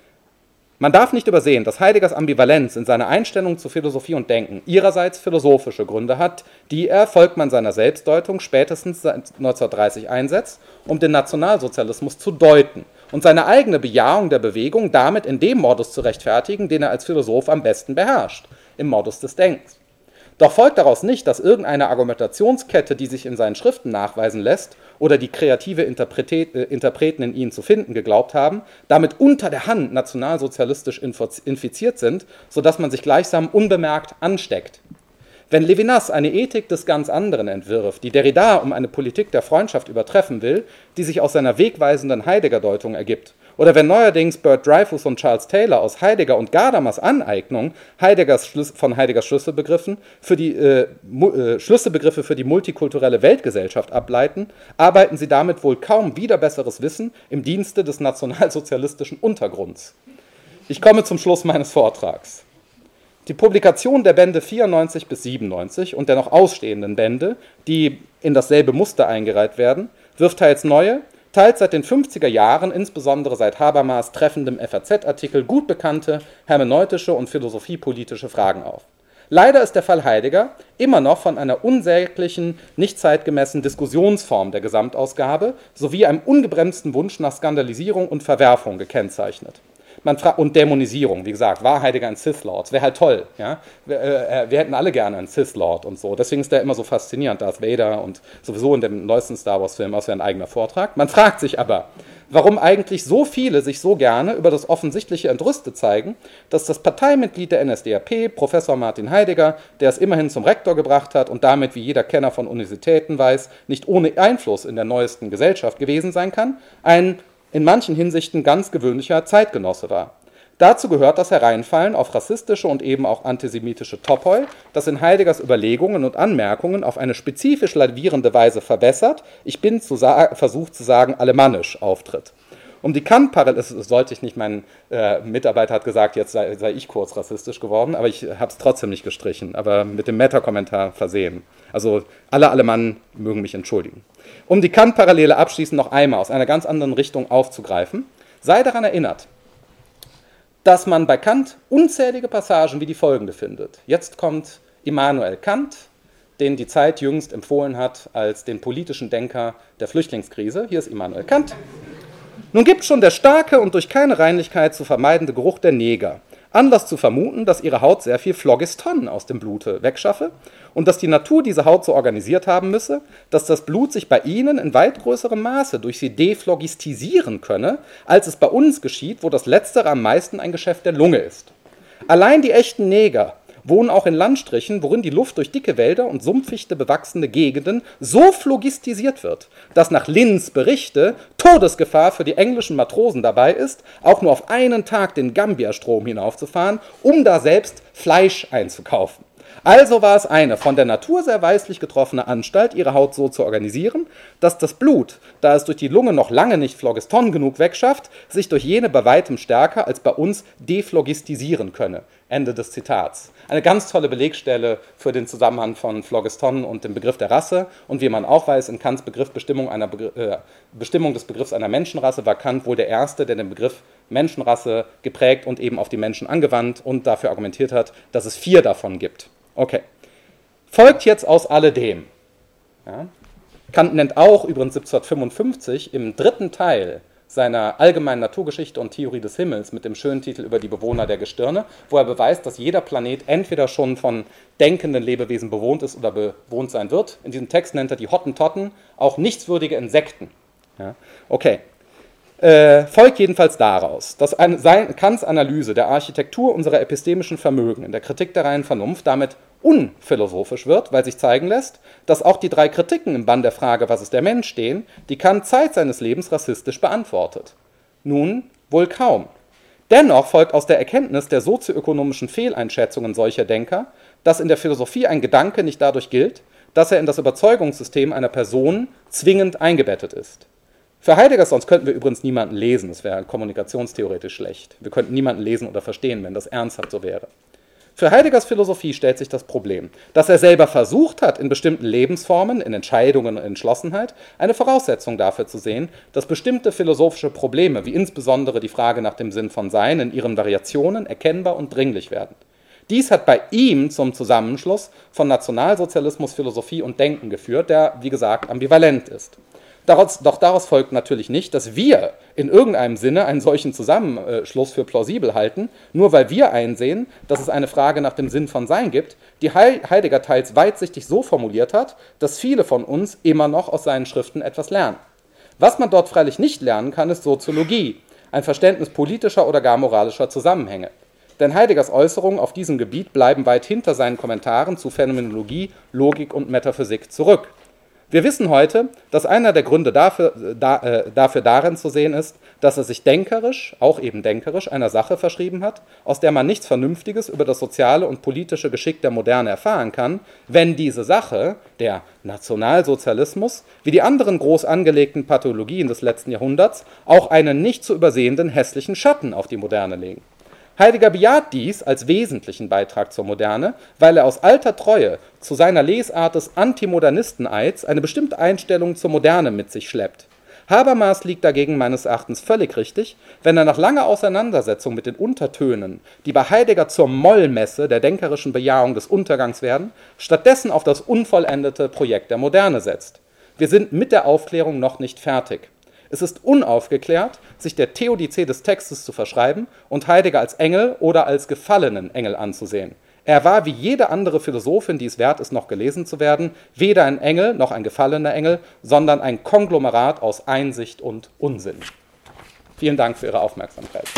Man darf nicht übersehen, dass Heideggers Ambivalenz in seiner Einstellung zu Philosophie und Denken ihrerseits philosophische Gründe hat, die er, folgt man seiner Selbstdeutung, spätestens seit neunzehnhundertdreißig einsetzt, um den Nationalsozialismus zu deuten und seine eigene Bejahung der Bewegung damit in dem Modus zu rechtfertigen, den er als Philosoph am besten beherrscht, im Modus des Denkens. Doch folgt daraus nicht, dass irgendeine Argumentationskette, die sich in seinen Schriften nachweisen lässt oder die kreative Interpreten in ihnen zu finden geglaubt haben, damit unter der Hand nationalsozialistisch infiziert sind, sodass man sich gleichsam unbemerkt ansteckt. Wenn Levinas eine Ethik des ganz anderen entwirft, die Derrida um eine Politik der Freundschaft übertreffen will, die sich aus seiner wegweisenden Heidegger-Deutung ergibt, oder wenn neuerdings Bert Dreyfus und Charles Taylor aus Heidegger und Gadamas Aneignung Heideggers von Heideggers Schlüsselbegriffen für die, äh, äh, Schlüsselbegriffe für die multikulturelle Weltgesellschaft ableiten, arbeiten sie damit wohl kaum wider besseres Wissen im Dienste des nationalsozialistischen Untergrunds. Ich komme zum Schluss meines Vortrags. Die Publikation der Bände vierundneunzig bis siebenundneunzig und der noch ausstehenden Bände, die in dasselbe Muster eingereiht werden, wirft teils neue, teils seit den fünfziger Jahren, insbesondere seit Habermas treffendem F A Z-Artikel, gut bekannte hermeneutische und philosophiepolitische Fragen auf. Leider ist der Fall Heidegger immer noch von einer unsäglichen, nicht zeitgemäßen Diskussionsform der Gesamtausgabe sowie einem ungebremsten Wunsch nach Skandalisierung und Verwerfung gekennzeichnet. Man fragt, und Dämonisierung, wie gesagt, war Heidegger ein Sith-Lord? Das wäre halt toll. Ja? Wir, äh, wir hätten alle gerne einen Sith-Lord und so. Deswegen ist der immer so faszinierend, Darth Vader und sowieso in dem neuesten Star Wars-Film, aus wie ein eigener Vortrag. Man fragt sich aber, warum eigentlich so viele sich so gerne über das offensichtliche Entrüstet zeigen, dass das Parteimitglied der N S D A P, Professor Martin Heidegger, der es immerhin zum Rektor gebracht hat und damit, wie jeder Kenner von Universitäten weiß, nicht ohne Einfluss in der neuesten Gesellschaft gewesen sein kann, ein in manchen Hinsichten ganz gewöhnlicher Zeitgenosse war. Dazu gehört das Hereinfallen auf rassistische und eben auch antisemitische Topoi, das in Heideggers Überlegungen und Anmerkungen auf eine spezifisch lavierende Weise verbessert, ich bin zu versucht zu sagen, alemannisch auftritt. Um die Kant-Parallele, das sollte ich nicht, mein äh, Mitarbeiter hat gesagt, jetzt sei, sei ich kurz rassistisch geworden, aber ich habe es trotzdem nicht gestrichen, aber mit dem Meta-Kommentar versehen. Also alle Alemannen mögen mich entschuldigen. Um die Kant-Parallele abschließend noch einmal aus einer ganz anderen Richtung aufzugreifen, sei daran erinnert, dass man bei Kant unzählige Passagen wie die folgende findet. Jetzt kommt Immanuel Kant, den die Zeit jüngst empfohlen hat als den politischen Denker der Flüchtlingskrise. Hier ist Immanuel Kant. Nun gibt schon der starke und durch keine Reinlichkeit zu vermeidende Geruch der Neger Anlass zu vermuten, dass ihre Haut sehr viel Phlogiston aus dem Blute wegschaffe und dass die Natur diese Haut so organisiert haben müsse, dass das Blut sich bei ihnen in weit größerem Maße durch sie dephloggistisieren könne, als es bei uns geschieht, wo das Letztere am meisten ein Geschäft der Lunge ist. Allein die echten Neger wohnen auch in Landstrichen, worin die Luft durch dicke Wälder und sumpfichte bewachsene Gegenden so phlogistisiert wird, dass nach Linns Berichte Todesgefahr für die englischen Matrosen dabei ist, auch nur auf einen Tag den Gambia-Strom hinaufzufahren, um da selbst Fleisch einzukaufen. Also war es eine von der Natur sehr weislich getroffene Anstalt, ihre Haut so zu organisieren, dass das Blut, da es durch die Lunge noch lange nicht Phlogiston genug wegschafft, sich durch jene bei weitem stärker als bei uns dephloggistisieren könne. Ende des Zitats. Eine ganz tolle Belegstelle für den Zusammenhang von Phlogiston und dem Begriff der Rasse. Und wie man auch weiß, in Kants Begriff Bestimmung, einer Begr äh, Bestimmung des Begriffs einer Menschenrasse war Kant wohl der Erste, der den Begriff Menschenrasse geprägt und eben auf die Menschen angewandt und dafür argumentiert hat, dass es vier davon gibt. Okay. Folgt jetzt aus alledem. Ja. Kant nennt auch übrigens siebzehnhundertfünfundfünfzig im dritten Teil seiner allgemeinen Naturgeschichte und Theorie des Himmels mit dem schönen Titel über die Bewohner der Gestirne, wo er beweist, dass jeder Planet entweder schon von denkenden Lebewesen bewohnt ist oder bewohnt sein wird. In diesem Text nennt er die Hottentotten auch nichtswürdige Insekten. Ja. Okay. Äh, folgt jedenfalls daraus, dass ein, sein, Kants Analyse der Architektur unserer epistemischen Vermögen in der Kritik der reinen Vernunft damit unphilosophisch wird, weil sich zeigen lässt, dass auch die drei Kritiken im Bann der Frage, was ist der Mensch, stehen, die Kant Zeit seines Lebens rassistisch beantwortet. Nun, wohl kaum. Dennoch folgt aus der Erkenntnis der sozioökonomischen Fehleinschätzungen solcher Denker, dass in der Philosophie ein Gedanke nicht dadurch gilt, dass er in das Überzeugungssystem einer Person zwingend eingebettet ist. Für Heidegger sonst könnten wir übrigens niemanden lesen, das wäre kommunikationstheoretisch schlecht. Wir könnten niemanden lesen oder verstehen, wenn das ernsthaft so wäre. Für Heideggers Philosophie stellt sich das Problem, dass er selber versucht hat, in bestimmten Lebensformen, in Entscheidungen und Entschlossenheit, eine Voraussetzung dafür zu sehen, dass bestimmte philosophische Probleme, wie insbesondere die Frage nach dem Sinn von Sein, in ihren Variationen erkennbar und dringlich werden. Dies hat bei ihm zum Zusammenschluss von Nationalsozialismus, Philosophie und Denken geführt, der, wie gesagt, ambivalent ist. Daraus, doch daraus folgt natürlich nicht, dass wir in irgendeinem Sinne einen solchen Zusammenschluss für plausibel halten, nur weil wir einsehen, dass es eine Frage nach dem Sinn von Sein gibt, die Heidegger teils weitsichtig so formuliert hat, dass viele von uns immer noch aus seinen Schriften etwas lernen. Was man dort freilich nicht lernen kann, ist Soziologie, ein Verständnis politischer oder gar moralischer Zusammenhänge. Denn Heideggers Äußerungen auf diesem Gebiet bleiben weit hinter seinen Kommentaren zu Phänomenologie, Logik und Metaphysik zurück. Wir wissen heute, dass einer der Gründe dafür, da, äh, dafür darin zu sehen ist, dass er sich denkerisch, auch eben denkerisch, einer Sache verschrieben hat, aus der man nichts Vernünftiges über das soziale und politische Geschick der Moderne erfahren kann, wenn diese Sache, der Nationalsozialismus, wie die anderen groß angelegten Pathologien des letzten Jahrhunderts, auch einen nicht zu übersehenden hässlichen Schatten auf die Moderne legen. Heidegger bejaht dies als wesentlichen Beitrag zur Moderne, weil er aus alter Treue zu seiner Lesart des Antimodernisten-Eids eine bestimmte Einstellung zur Moderne mit sich schleppt. Habermas liegt dagegen meines Erachtens völlig richtig, wenn er nach langer Auseinandersetzung mit den Untertönen, die bei Heidegger zur Mollmesse der denkerischen Bejahung des Untergangs werden, stattdessen auf das unvollendete Projekt der Moderne setzt. Wir sind mit der Aufklärung noch nicht fertig. Es ist unaufgeklärt, sich der Theodizee des Textes zu verschreiben und Heidegger als Engel oder als gefallenen Engel anzusehen. Er war wie jede andere Philosophin, die es wert ist, noch gelesen zu werden, weder ein Engel noch ein gefallener Engel, sondern ein Konglomerat aus Einsicht und Unsinn. Vielen Dank für Ihre Aufmerksamkeit.